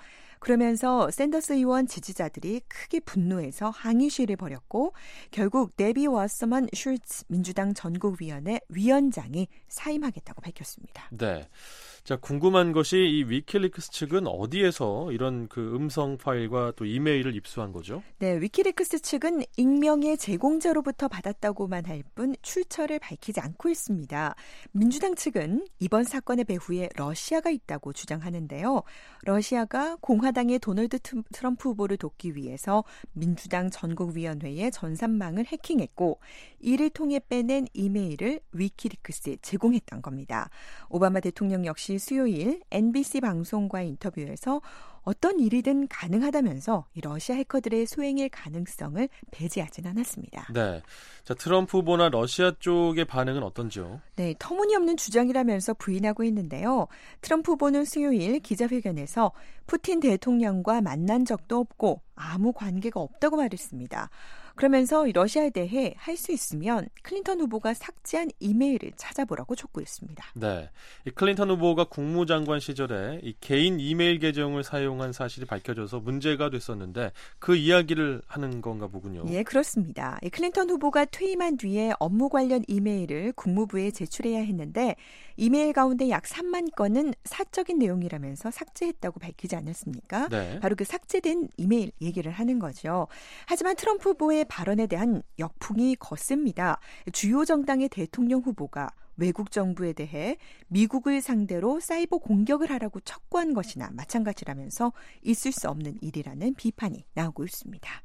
그러면서 샌더스 의원 지지자들이 크게 분노해서 항의 시위를 벌였고 결국 데비 와서먼 슐츠 민주당 전국위원회 위원장이 사임하겠다고 밝혔습니다. 네. 자, 궁금한 것이 이 위키리크스 측은 어디에서 이런 그 음성 파일과 또 이메일을 입수한 거죠? 네, 위키리크스 측은 익명의 제공자로부터 받았다고만 할 뿐 출처를 밝히지 않고 있습니다. 민주당 측은 이번 사건의 배후에 러시아가 있다고 주장하는데요. 러시아가 공화당의 도널드 트럼프 후보를 돕기 위해서 민주당 전국위원회의 전산망을 해킹했고 이를 통해 빼낸 이메일을 위키리크스에 제공했던 겁니다. 오바마 대통령 역시 수요일 NBC 방송과의 인터뷰에서 어떤 일이든 가능하다면서 이 러시아 해커들의 소행일 가능성을 배제하진 않았습니다. 네, 자 트럼프 후보나 러시아 쪽의 반응은 어떤지요? 네, 터무니없는 주장이라면서 부인하고 있는데요. 트럼프 후보는 수요일 기자회견에서 푸틴 대통령과 만난 적도 없고 아무 관계가 없다고 말했습니다. 그러면서 러시아에 대해 할 수 있으면 클린턴 후보가 삭제한 이메일을 찾아보라고 촉구했습니다. 네, 이 클린턴 후보가 국무장관 시절에 이 개인 이메일 계정을 사용한 사실이 밝혀져서 문제가 됐었는데 그 이야기를 하는 건가 보군요. 예, 그렇습니다. 이 클린턴 후보가 퇴임한 뒤에 업무 관련 이메일을 국무부에 제출해야 했는데 이메일 가운데 약 3만 건은 사적인 내용이라면서 삭제했다고 밝히지 않았습니까? 네. 바로 그 삭제된 이메일 얘기를 하는 거죠. 하지만 트럼프 후보의 발언에 대한 역풍이 거셉니다. 주요 정당의 대통령 후보가 외국 정부에 대해 미국을 상대로 사이버 공격을 하라고 촉구한 것이나 마찬가지라면서 있을 수 없는 일이라는 비판이 나오고 있습니다.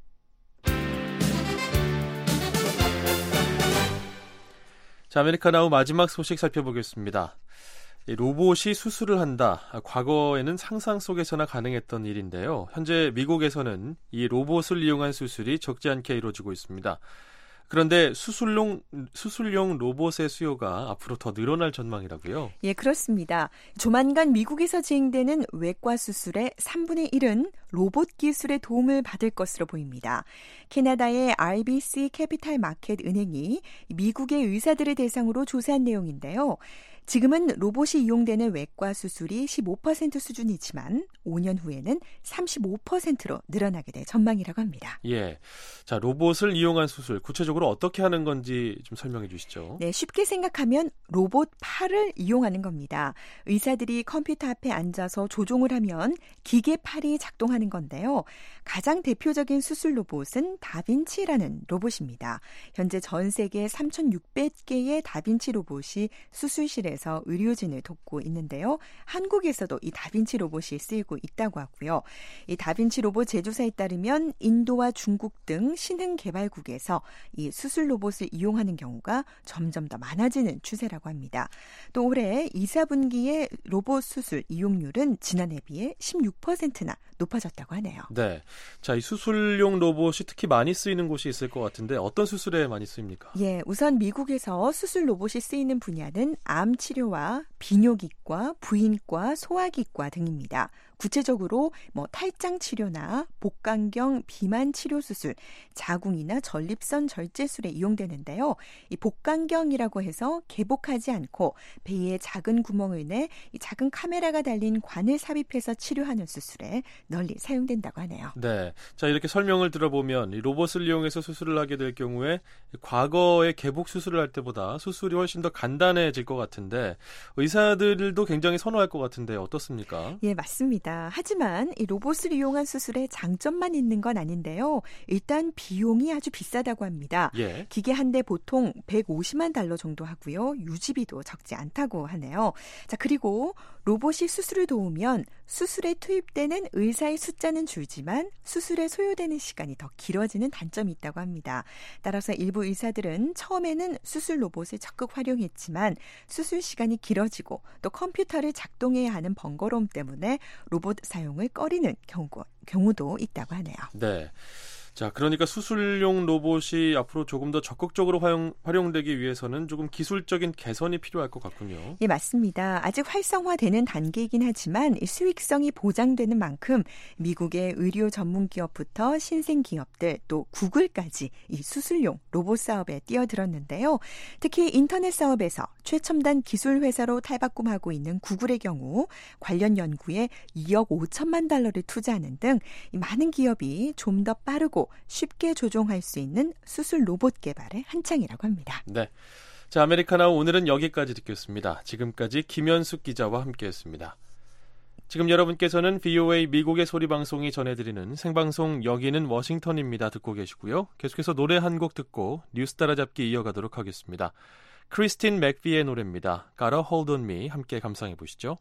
자, 아메리카나우 마지막 소식 살펴보겠습니다. 로봇이 수술을 한다. 과거에는 상상 속에서나 가능했던 일인데요. 현재 미국에서는 이 로봇을 이용한 수술이 적지 않게 이루어지고 있습니다. 그런데 수술용 로봇의 수요가 앞으로 더 늘어날 전망이라고요? 예, 그렇습니다. 조만간 미국에서 진행되는 외과 수술의 3분의 1은 로봇 기술의 도움을 받을 것으로 보입니다. 캐나다의 RBC 캐피탈 마켓 은행이 미국의 의사들을 대상으로 조사한 내용인데요. 지금은 로봇이 이용되는 외과 수술이 15% 수준이지만 5년 후에는 35%로 늘어나게 될 전망이라고 합니다. 예, 자 로봇을 이용한 수술 구체적으로 어떻게 하는 건지 좀 설명해 주시죠. 네, 쉽게 생각하면 로봇 팔을 이용하는 겁니다. 의사들이 컴퓨터 앞에 앉아서 조종을 하면 기계 팔이 작동하는 건데요. 가장 대표적인 수술 로봇은 다빈치라는 로봇입니다. 현재 전 세계 3,600개의 다빈치 로봇이 수술실에 에서 의료진을 돕고 있는데요. 한국에서도 이 다빈치 로봇이 쓰이고 있다고 하고요. 이 다빈치 로봇 제조사에 따르면 인도와 중국 등 신흥 개발국에서 이 수술 로봇을 이용하는 경우가 점점 더 많아지는 추세라고 합니다. 또 올해 2, 4분기의 로봇 수술 이용률은 지난해 비해 16%나 높아졌다고 하네요. 네, 자, 이 수술용 로봇이 특히 많이 쓰이는 곳이 있을 것 같은데 어떤 수술에 많이 쓰입니까? 예, 우선 미국에서 수술 로봇이 쓰이는 분야는 암 치료와 비뇨기과, 부인과, 소화기과 등입니다. 구체적으로 탈장 치료나 복강경 비만 치료 수술, 자궁이나 전립선 절제술에 이용되는데요. 이 복강경이라고 해서 개복하지 않고 배의 작은 구멍을 내 이 작은 카메라가 달린 관을 삽입해서 치료하는 수술에 널리 사용된다고 하네요. 네, 자 이렇게 설명을 들어보면 이 로봇을 이용해서 수술을 하게 될 경우에 과거에 개복 수술을 할 때보다 수술이 훨씬 더 간단해질 것 같은데 의사들도 굉장히 선호할 것 같은데 어떻습니까? 예, 맞습니다. 하지만 이 로봇을 이용한 수술에 장점만 있는 건 아닌데요. 일단 비용이 아주 비싸다고 합니다. 예. 기계 한 대 보통 150만 달러 정도 하고요. 유지비도 적지 않다고 하네요. 자, 그리고 로봇이 수술을 도우면 수술에 투입되는 의사의 숫자는 줄지만 수술에 소요되는 시간이 더 길어지는 단점이 있다고 합니다. 따라서 일부 의사들은 처음에는 수술 로봇을 적극 활용했지만 수술 시간이 길어지고 또 컴퓨터를 작동해야 하는 번거로움 때문에 로봇 사용을 꺼리는 경우도 있다고 하네요. 네. 자, 그러니까 수술용 로봇이 앞으로 조금 더 적극적으로 활용되기 위해서는 조금 기술적인 개선이 필요할 것 같군요. 예, 맞습니다. 아직 활성화되는 단계이긴 하지만 수익성이 보장되는 만큼 미국의 의료 전문 기업부터 신생 기업들 또 구글까지 이 수술용 로봇 사업에 뛰어들었는데요. 특히 인터넷 사업에서 최첨단 기술 회사로 탈바꿈하고 있는 구글의 경우 관련 연구에 2억 5천만 달러를 투자하는 등 많은 기업이 좀 더 빠르고 쉽게 조종할 수 있는 수술 로봇 개발에 한창이라고 합니다. 네, 자 아메리카나우 오늘은 여기까지 듣겠습니다. 지금까지 김현숙 기자와 함께했습니다. 지금 여러분께서는 VOA 미국의 소리방송이 전해드리는 생방송 여기는 워싱턴입니다. 듣고 계시고요. 계속해서 노래 한 곡 듣고 뉴스 따라잡기 이어가도록 하겠습니다. 크리스틴 맥비의 노래입니다. Gotta Hold On Me 함께 감상해 보시죠.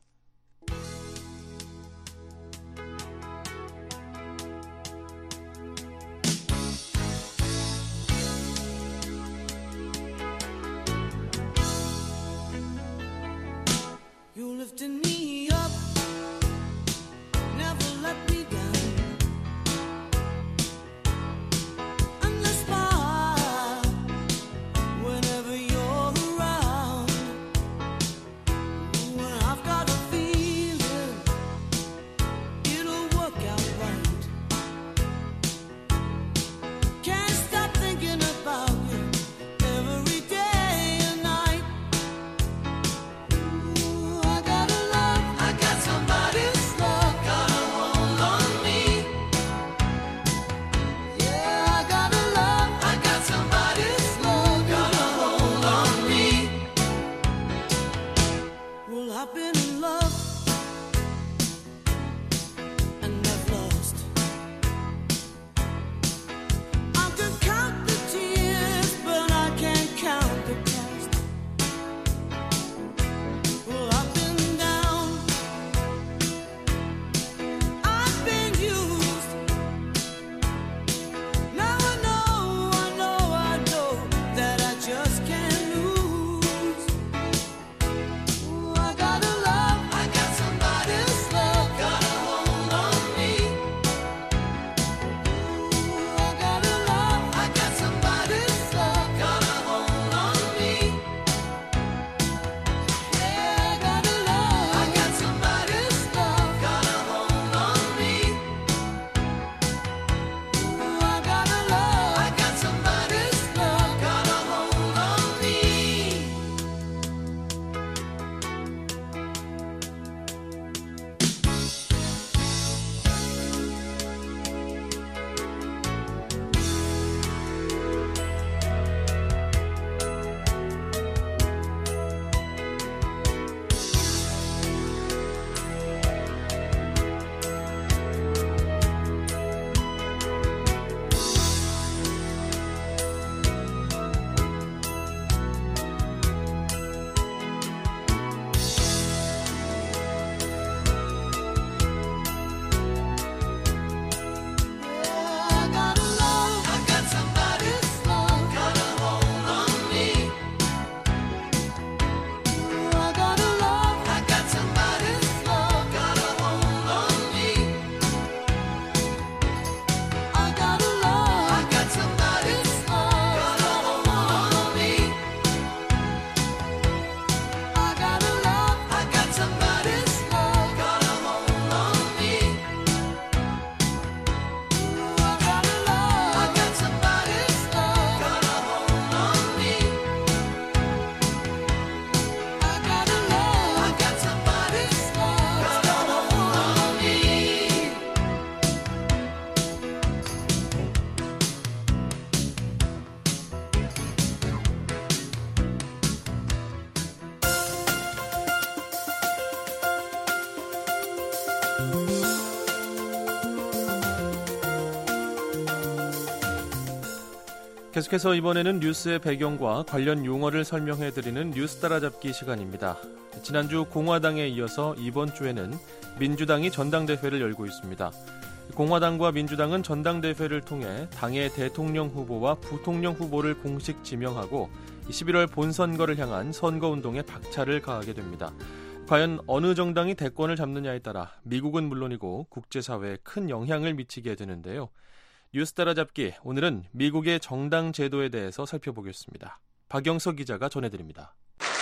계속해서 이번에는 뉴스의 배경과 관련 용어를 설명해드리는 뉴스 따라잡기 시간입니다. 지난주 공화당에 이어서 이번 주에는 민주당이 전당대회를 열고 있습니다. 공화당과 민주당은 전당대회를 통해 당의 대통령 후보와 부통령 후보를 공식 지명하고 11월 본선거를 향한 선거운동에 박차를 가하게 됩니다. 과연 어느 정당이 대권을 잡느냐에 따라 미국은 물론이고 국제사회에 큰 영향을 미치게 되는데요. 뉴스 따라잡기, 오늘은 미국의 정당 제도에 대해서 살펴보겠습니다. 박영석 기자가 전해드립니다.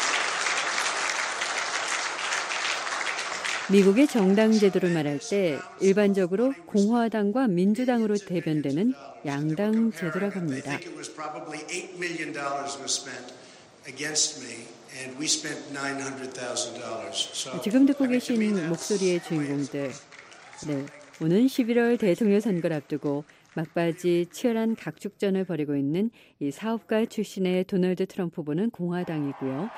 미국의 정당 제도를 말할 때 일반적으로 공화당과 민주당으로 대변되는 양당 제도라고 합니다. 지금 듣고 계신 목소리의 주인공들, 오는 11월 대통령 선거를 앞두고 막바지 치열한 각축전을 벌이고 있는 이 사업가 출신의 도널드 트럼프 후보는 공화당이고요.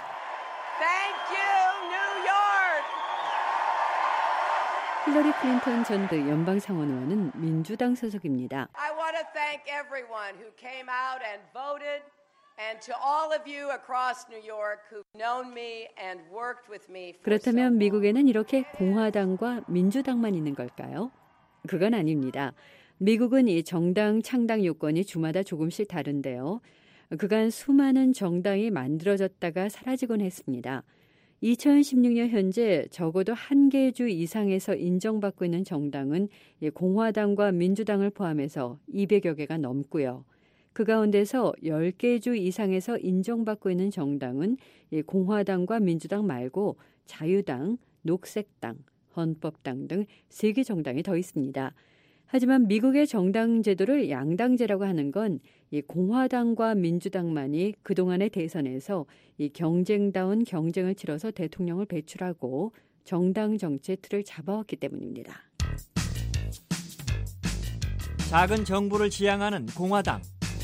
힐러리 클린턴 전 연방상원의원은 민주당 소속입니다. I want to thank everyone who came out and voted, and to all of you across New York who've known me and worked with me. 그렇다면 미국에는 이렇게 공화당과 민주당만 있는 걸까요? 그건 아닙니다. 미국은 이 정당 창당 요건이 주마다 조금씩 다른데요. 그간 수많은 정당이 만들어졌다가 사라지곤 했습니다. 2016년 현재 적어도 한 개 주 이상에서 인정받고 있는 정당은 공화당과 민주당을 포함해서 200여 개가 넘고요. 그 가운데서 10개 주 이상에서 인정받고 있는 정당은 공화당과 민주당 말고 자유당, 녹색당, 헌법당 등 3개 정당이 더 있습니다. 하지만 미국의 정당 제도를 양당제라고 하는 건 이 공화당과 민주당만이 그동안의 대선에서 이 경쟁다운 경쟁을 치러서 대통령을 배출하고 정당 정치의 틀을 잡아왔기 때문입니다. 작은 정부를 지향하는 공화당.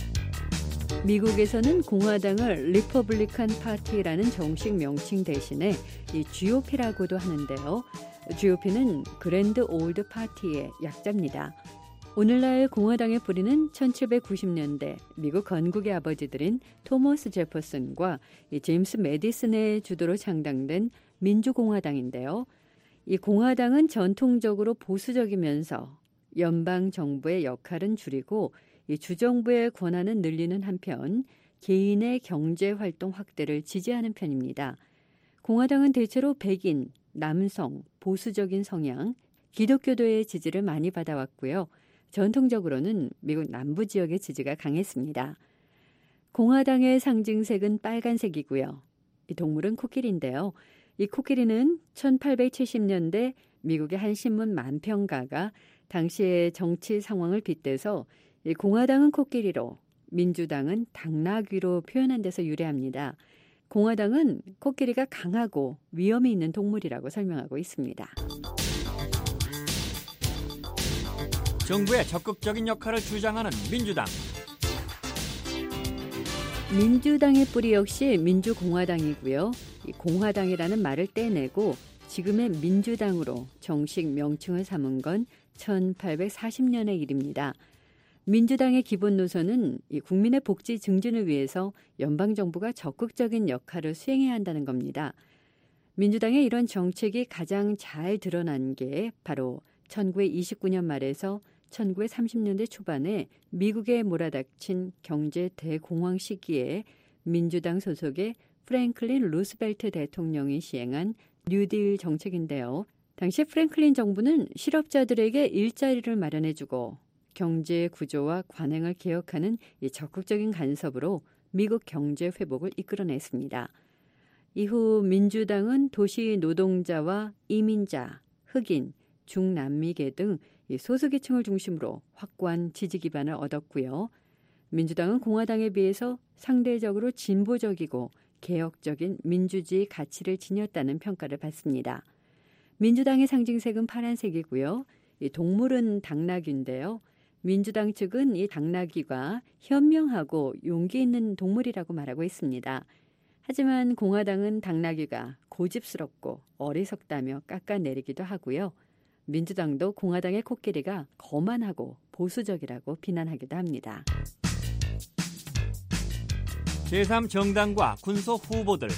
미국에서는 공화당을 리퍼블리칸 파티라는 정식 명칭 대신에 이 GOP라고도 하는데요. GOP는 그랜드 올드 파티의 약자입니다. 오늘날 공화당의 뿌리는 1790년대 미국 건국의 아버지들인 토머스 제퍼슨과 제임스 메디슨의 주도로 창당된 민주공화당인데요. 이 공화당은 전통적으로 보수적이면서 연방 정부의 역할은 줄이고 이 주정부의 권한은 늘리는 한편 개인의 경제 활동 확대를 지지하는 편입니다. 공화당은 대체로 백인, 남성, 보수적인 성향, 기독교도의 지지를 많이 받아왔고요. 전통적으로는 미국 남부 지역의 지지가 강했습니다. 공화당의 상징색은 빨간색이고요. 이 동물은 코끼리인데요. 이 코끼리는 1870년대 미국의 한 신문 만평가가 당시의 정치 상황을 빗대서 이 공화당은 코끼리로, 민주당은 당나귀로 표현한 데서 유래합니다. 공화당은 코끼리가 강하고 위험이 있는 동물이라고 설명하고 있습니다. 정부의 적극적인 역할을 주장하는 민주당. 민주당의 뿌리 역시 민주공화당이고요. 이 공화당이라는 말을 떼내고 지금의 민주당으로 정식 명칭을 삼은 건 1840년의 일입니다. 민주당의 기본 노선은 이 국민의 복지 증진을 위해서 연방정부가 적극적인 역할을 수행해야 한다는 겁니다. 민주당의 이런 정책이 가장 잘 드러난 게 바로 1929년 말에서 1930년대 초반에 미국에 몰아닥친 경제 대공황 시기에 민주당 소속의 프랭클린 루스벨트 대통령이 시행한 뉴딜 정책인데요. 당시 프랭클린 정부는 실업자들에게 일자리를 마련해주고 경제 구조와 관행을 개혁하는 이 적극적인 간섭으로 미국 경제 회복을 이끌어냈습니다. 이후 민주당은 도시 노동자와 이민자, 흑인, 중남미계 등 소수계층을 중심으로 확고한 지지 기반을 얻었고요. 민주당은 공화당에 비해서 상대적으로 진보적이고 개혁적인 민주주의 가치를 지녔다는 평가를 받습니다. 민주당의 상징색은 파란색이고요. 이 동물은 당나귀인데요. 민주당 측은 이 당나귀가 현명하고 용기 있는 동물이라고 말하고 있습니다. 하지만 공화당은 당나귀가 고집스럽고 어리석다며 깎아내리기도 하고요. 민주당도 공화당의 코끼리가 거만하고 보수적이라고 비난하기도 합니다. 제3정당과 군소 후보들.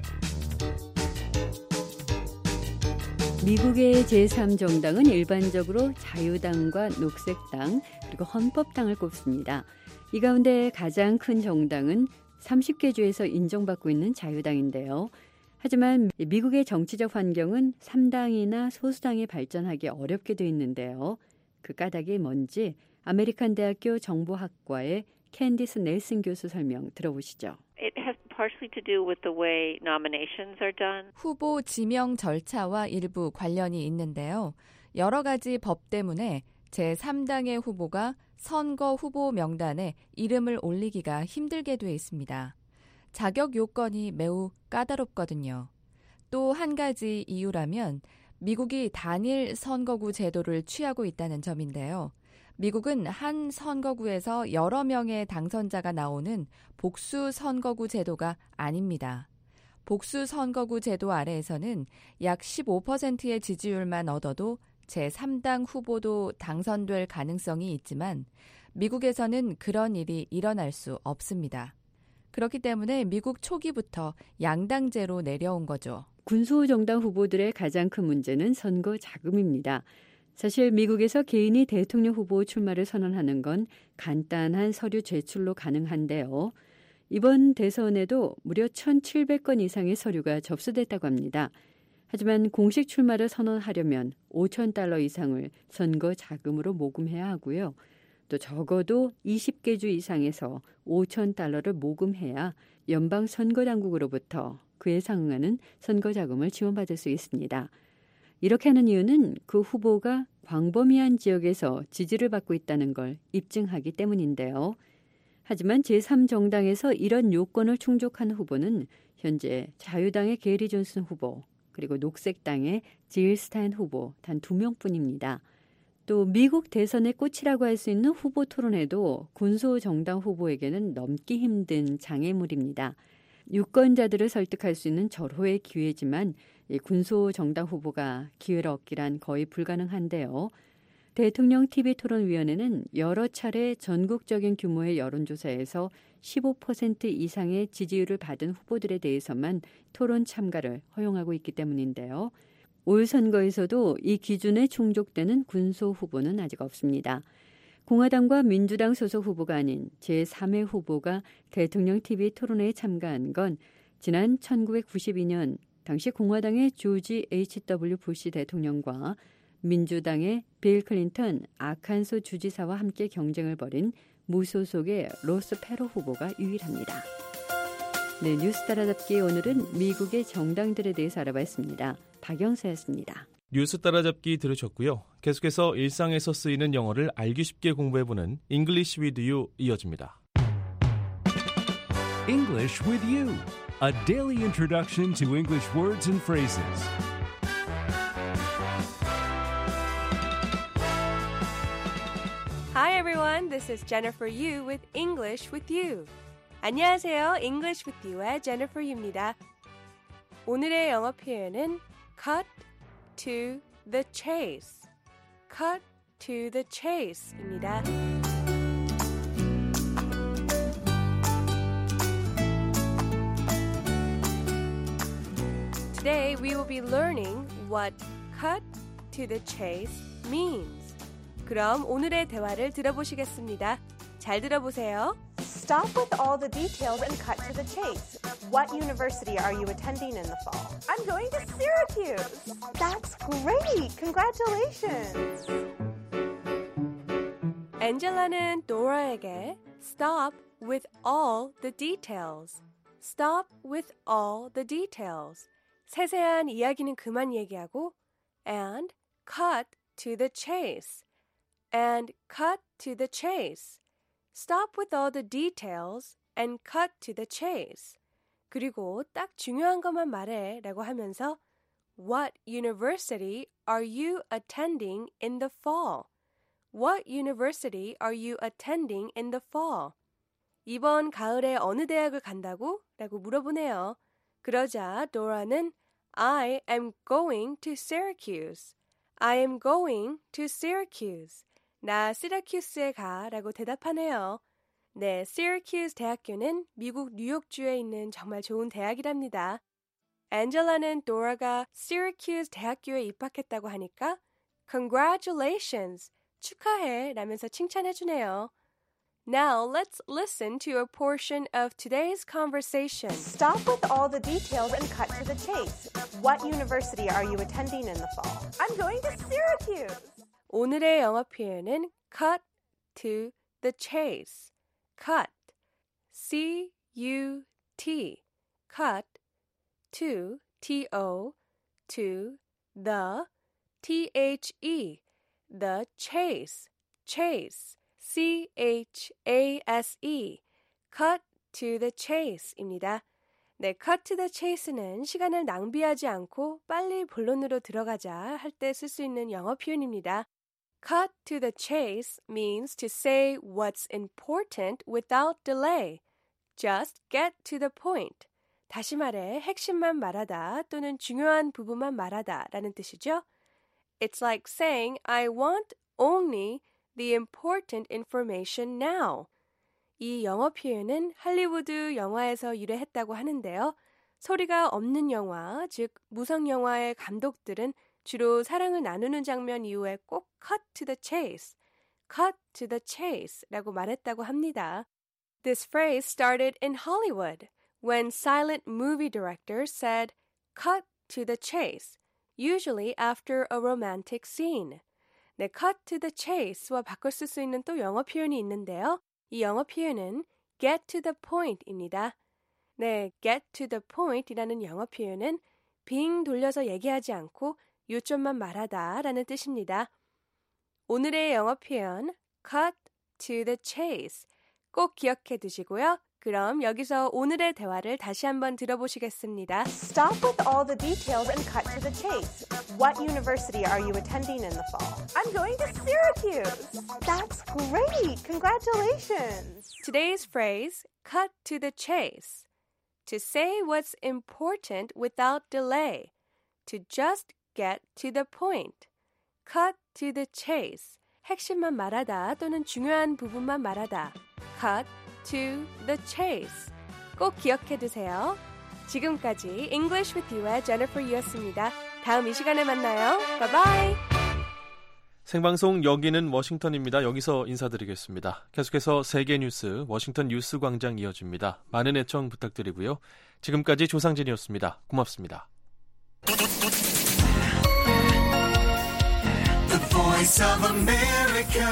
미국의 제3정당은 일반적으로 자유당과 녹색당 그리고 헌법당을 꼽습니다. 이 가운데 가장 큰 정당은 30개 주에서 인정받고 있는 자유당인데요. 하지만 미국의 정치적 환경은 3당이나 소수당이 발전하기 어렵게 돼 있는데요. 그 까닭이 뭔지 아메리칸 대학교 정보학과의 캔디스 넬슨 교수 설명 들어보시죠. It has partially to do with the way nominations are done. 후보 지명 절차와 일부 관련이 있는데요. 여러 가지 법 때문에 제3당의 후보가 선거 후보 명단에 이름을 올리기가 힘들게 돼 있습니다. 자격 요건이 매우 까다롭거든요. 또 한 가지 이유라면 미국이 단일 선거구 제도를 취하고 있다는 점인데요. 미국은 한 선거구에서 여러 명의 당선자가 나오는 복수 선거구 제도가 아닙니다. 복수 선거구 제도 아래에서는 약 15%의 지지율만 얻어도 제3당 후보도 당선될 가능성이 있지만 미국에서는 그런 일이 일어날 수 없습니다. 그렇기 때문에 미국 초기부터 양당제로 내려온 거죠. 군소정당 후보들의 가장 큰 문제는 선거 자금입니다. 사실 미국에서 개인이 대통령 후보 출마를 선언하는 건 간단한 서류 제출로 가능한데요. 이번 대선에도 무려 1,700건 이상의 서류가 접수됐다고 합니다. 하지만 공식 출마를 선언하려면 $5,000 이상을 선거 자금으로 모금해야 하고요. 또 적어도 20개 주 이상에서 $5,000를 모금해야 연방선거당국으로부터 그에 상응하는 선거 자금을 지원받을 수 있습니다. 이렇게 하는 이유는 그 후보가 광범위한 지역에서 지지를 받고 있다는 걸 입증하기 때문인데요. 하지만 제3정당에서 이런 요건을 충족한 후보는 현재 자유당의 게리 존슨 후보, 그리고 녹색당의 질 스타인 후보 단 2명뿐입니다. 또 미국 대선의 꽃이라고 할 수 있는 후보 토론회도 군소정당 후보에게는 넘기 힘든 장애물입니다. 유권자들을 설득할 수 있는 절호의 기회지만 군소정당 후보가 기회를 얻기란 거의 불가능한데요. 대통령 TV토론위원회는 여러 차례 전국적인 규모의 여론조사에서 15% 이상의 지지율을 받은 후보들에 대해서만 토론 참가를 허용하고 있기 때문인데요. 올 선거에서도 이 기준에 충족되는 군소 후보는 아직 없습니다. 공화당과 민주당 소속 후보가 아닌 제3의 후보가 대통령 TV 토론회에 참가한 건 지난 1992년 당시 공화당의 조지 H.W. 부시 대통령과 민주당의 빌 클린턴 아칸소 주지사와 함께 경쟁을 벌인 무소속의 로스 페로 후보가 유일합니다. 네, 뉴스 따라잡기 오늘은 미국의 정당들에 대해서 알아봤습니다. 박영서였습니다. 뉴스 따라잡기 들으셨고요. 계속해서 일상에서 쓰이는 영어를 알기 쉽게 공부해보는 English with You 이어집니다. English with You, a daily introduction to English words and phrases. Hi everyone, this is Jennifer Yu with English with You. 안녕하세요, English with You의 Jennifer Yu입니다. 오늘의 영어 표현은 cut to the chase. cut to the chase입니다. Today we will be learning what cut to the chase means. 그럼 오늘의 대화를 들어보시겠습니다. 잘 들어보세요. Stop with all the details and cut to the chase. What university are you attending in the fall? I'm going to Syracuse. That's great. Congratulations. 앤젤라는 도라에게 stop with all the details. Stop with all the details. 세세한 이야기는 그만 얘기하고 and cut to the chase. And cut to the chase. Stop with all the details and cut to the chase. 그리고 딱 중요한 것만 말해 라고 하면서 What university are you attending in the fall? What university are you attending in the fall? 이번 가을에 어느 대학을 간다고? 라고 물어보네요. 그러자 도라는 I am going to Syracuse. I am going to Syracuse. 나 시라큐스에 가 라고 대답하네요. 네, Syracuse 대학교는 미국 뉴욕주에 있는 정말 좋은 대학이랍니다. 앤젤라는 도라가 Syracuse 대학교에 입학했다고 하니까 Congratulations! 축하해! 라면서 칭찬해주네요. Now, let's listen to a portion of today's conversation. Stop with all the details and cut to the chase. What university are you attending in the fall? I'm going to Syracuse. 오늘의 영어 표현은 cut to the chase. cut, C-U-T, cut, to, T-O, to, the, T-H-E, the chase, chase, C-H-A-S-E, cut to the chase입니다. 네, cut to the chase는 시간을 낭비하지 않고 빨리 본론으로 들어가자 할 때 쓸 수 있는 영어 표현입니다. Cut to the chase means to say what's important without delay. Just get to the point. 다시 말해 핵심만 말하다 또는 중요한 부분만 말하다 라는 뜻이죠. It's like saying I want only the important information now. 이 영어 표현은 할리우드 영화에서 유래했다고 하는데요. 소리가 없는 영화, 즉 무성 영화의 감독들은 주로 사랑을 나누는 장면 이후에 꼭 cut to the chase, cut to the chase 라고 말했다고 합니다. This phrase started in Hollywood when silent movie directors said cut to the chase, usually after a romantic scene. 네, cut to the chase와 바꿔 쓸 수 있는 또 영어 표현이 있는데요. 이 영어 표현은 get to the point입니다. 네, get to the point이라는 영어 표현은 빙 돌려서 얘기하지 않고 요점만 말하다 라는 뜻입니다. 오늘의 영어 표현 cut to the chase 꼭 기억해 두시고요. 그럼 여기서 오늘의 대화를 다시 한번 들어보시겠습니다. Stop with all the details and cut to the chase. What university are you attending in the fall? I'm going to Syracuse. That's great. Congratulations. Today's phrase, cut to the chase. To say what's important without delay. To just get to the point. Cut to the chase. 핵심만 말하다 또는 중요한 부분만 말하다. Cut to the chase. 꼭 기억해 두세요. 지금까지 English with You의 Jennifer Yu였습니다. 다음 이 시간에 만나요. Bye bye. 생방송 여기는 워싱턴입니다. 여기서 인사드리겠습니다. 계속해서 세계 뉴스 워싱턴 뉴스 광장 이어집니다. 많은 애청 부탁드리고요. 지금까지 조상진이었습니다. 고맙습니다. The Voice of America.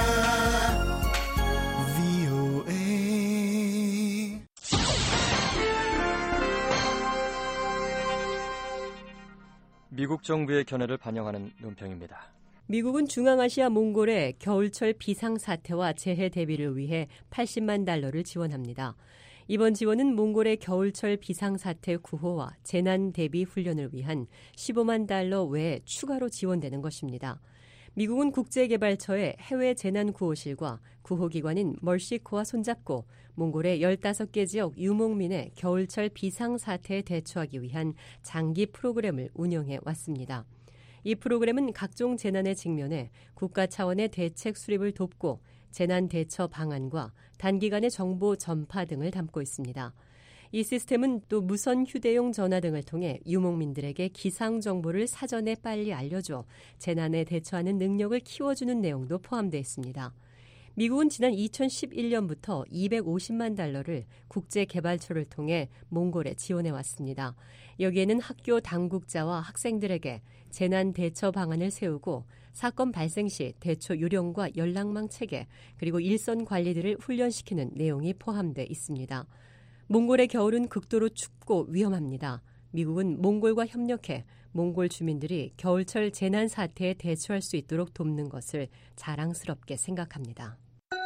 미국 정부의 견해를 반영하는 논평입니다. 미국은 중앙아시아 몽골의 겨울철 비상사태와 재해 대비를 위해 80만 달러를 지원합니다. 이번 지원은 몽골의 겨울철 비상사태 구호와 재난 대비 훈련을 위한 15만 달러 외에 추가로 지원되는 것입니다. 미국은 국제개발처의 해외 재난구호실과 구호기관인 멀시코와 손잡고 몽골의 15개 지역 유목민의 겨울철 비상사태에 대처하기 위한 장기 프로그램을 운영해 왔습니다. 이 프로그램은 각종 재난에 직면해 국가 차원의 대책 수립을 돕고 재난 대처 방안과 단기간의 정보 전파 등을 담고 있습니다. 이 시스템은 또 무선 휴대용 전화 등을 통해 유목민들에게 기상 정보를 사전에 빨리 알려줘 재난에 대처하는 능력을 키워주는 내용도 포함되어 있습니다. 미국은 지난 2011년부터 250만 달러를 국제개발처를 통해 몽골에 지원해왔습니다. 여기에는 학교 당국자와 학생들에게 재난 대처 방안을 세우고 사건 발생 시 대처 요령과 연락망 체계 그리고 일선 관리들을 훈련시키는 내용이 포함되어 있습니다. 몽골의 겨울은 극도로 춥고 위험합니다. 미국은 몽골과 협력해 몽골 주민들이 겨울철 재난 사태에 대처할 수 있도록 돕는 것을 자랑스럽게 생각합니다.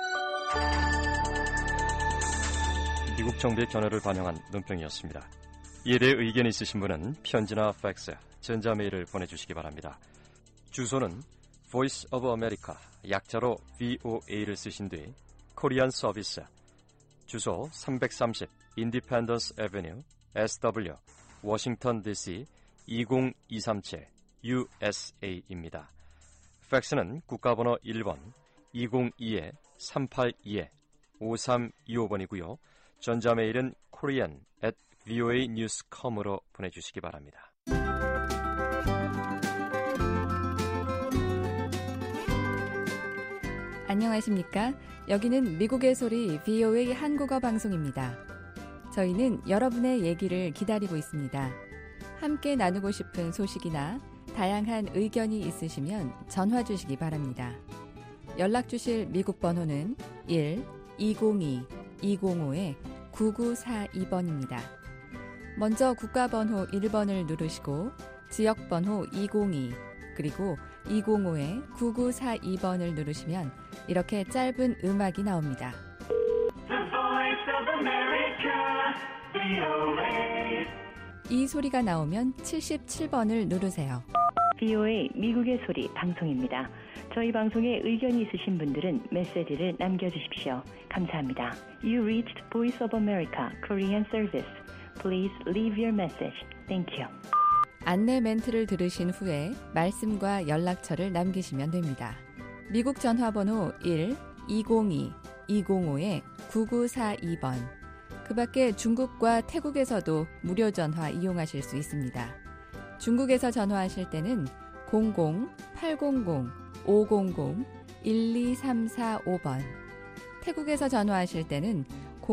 미국 정부의 견해를 반영한 논평이었습니다. 이에 대해 의견이 있으신 분은 편지나 팩스, 전자메일을 보내주시기 바랍니다. 주소는 Voice of America, 약자로 VOA를 쓰신 뒤 코리안 서비스, 주소 330 Independence Avenue, SW, 워싱턴 DC 20237 USA입니다. 팩스는 국가번호 1번 202-382-5325번이고요. 전자메일은 korean@voanews.com으로 보내주시기 바랍니다. 안녕하십니까? 여기는 미국의 소리 VOA 한국어 방송입니다. 저희는 여러분의 얘기를 기다리고 있습니다. 함께 나누고 싶은 소식이나 다양한 의견이 있으시면 전화 주시기 바랍니다. 연락 주실 미국 번호는 1-202-205-9942번입니다. 먼저 국가번호 1번을 누르시고 지역번호 202 그리고 205-9942번을 누르시면 이렇게 짧은 음악이 나옵니다. 이 소리가 나오면 77번을 누르세요. VOA 미국의 소리 방송입니다. 저희 방송에 의견이 있으신 분들은 메시지를 남겨주십시오. 감사합니다. You reached Voice of America Korean Service. Please leave your message. Thank you. 안내 멘트를 들으신 후에 말씀과 연락처를 남기시면 됩니다. 미국 전화번호 1-202-205-9942번. 그 밖에 중국과 태국에서도 무료 전화 이용하실 수 있습니다. 중국에서 전화하실 때는 00-800-500-1234-5번. 태국에서 전화하실 때는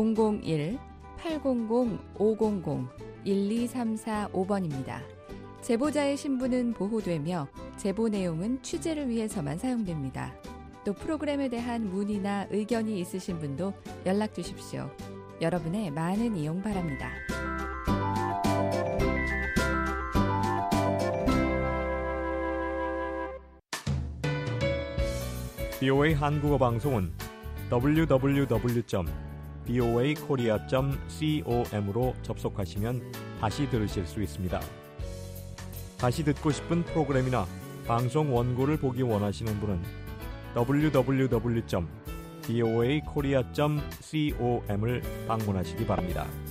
001-800-500-1234-5번입니다. 제보자의 신분은 보호되며 제보 내용은 취재를 위해서만 사용됩니다. 또 프로그램에 대한 문의나 의견이 있으신 분도 연락 주십시오. 여러분의 많은 이용 바랍니다. VOA 한국어 방송은 www.voakorea.com으로 접속하시면 다시 들으실 수 있습니다. 다시 듣고 싶은 프로그램이나 방송 원고를 보기 원하시는 분은 www.voakorea.com을 방문하시기 바랍니다.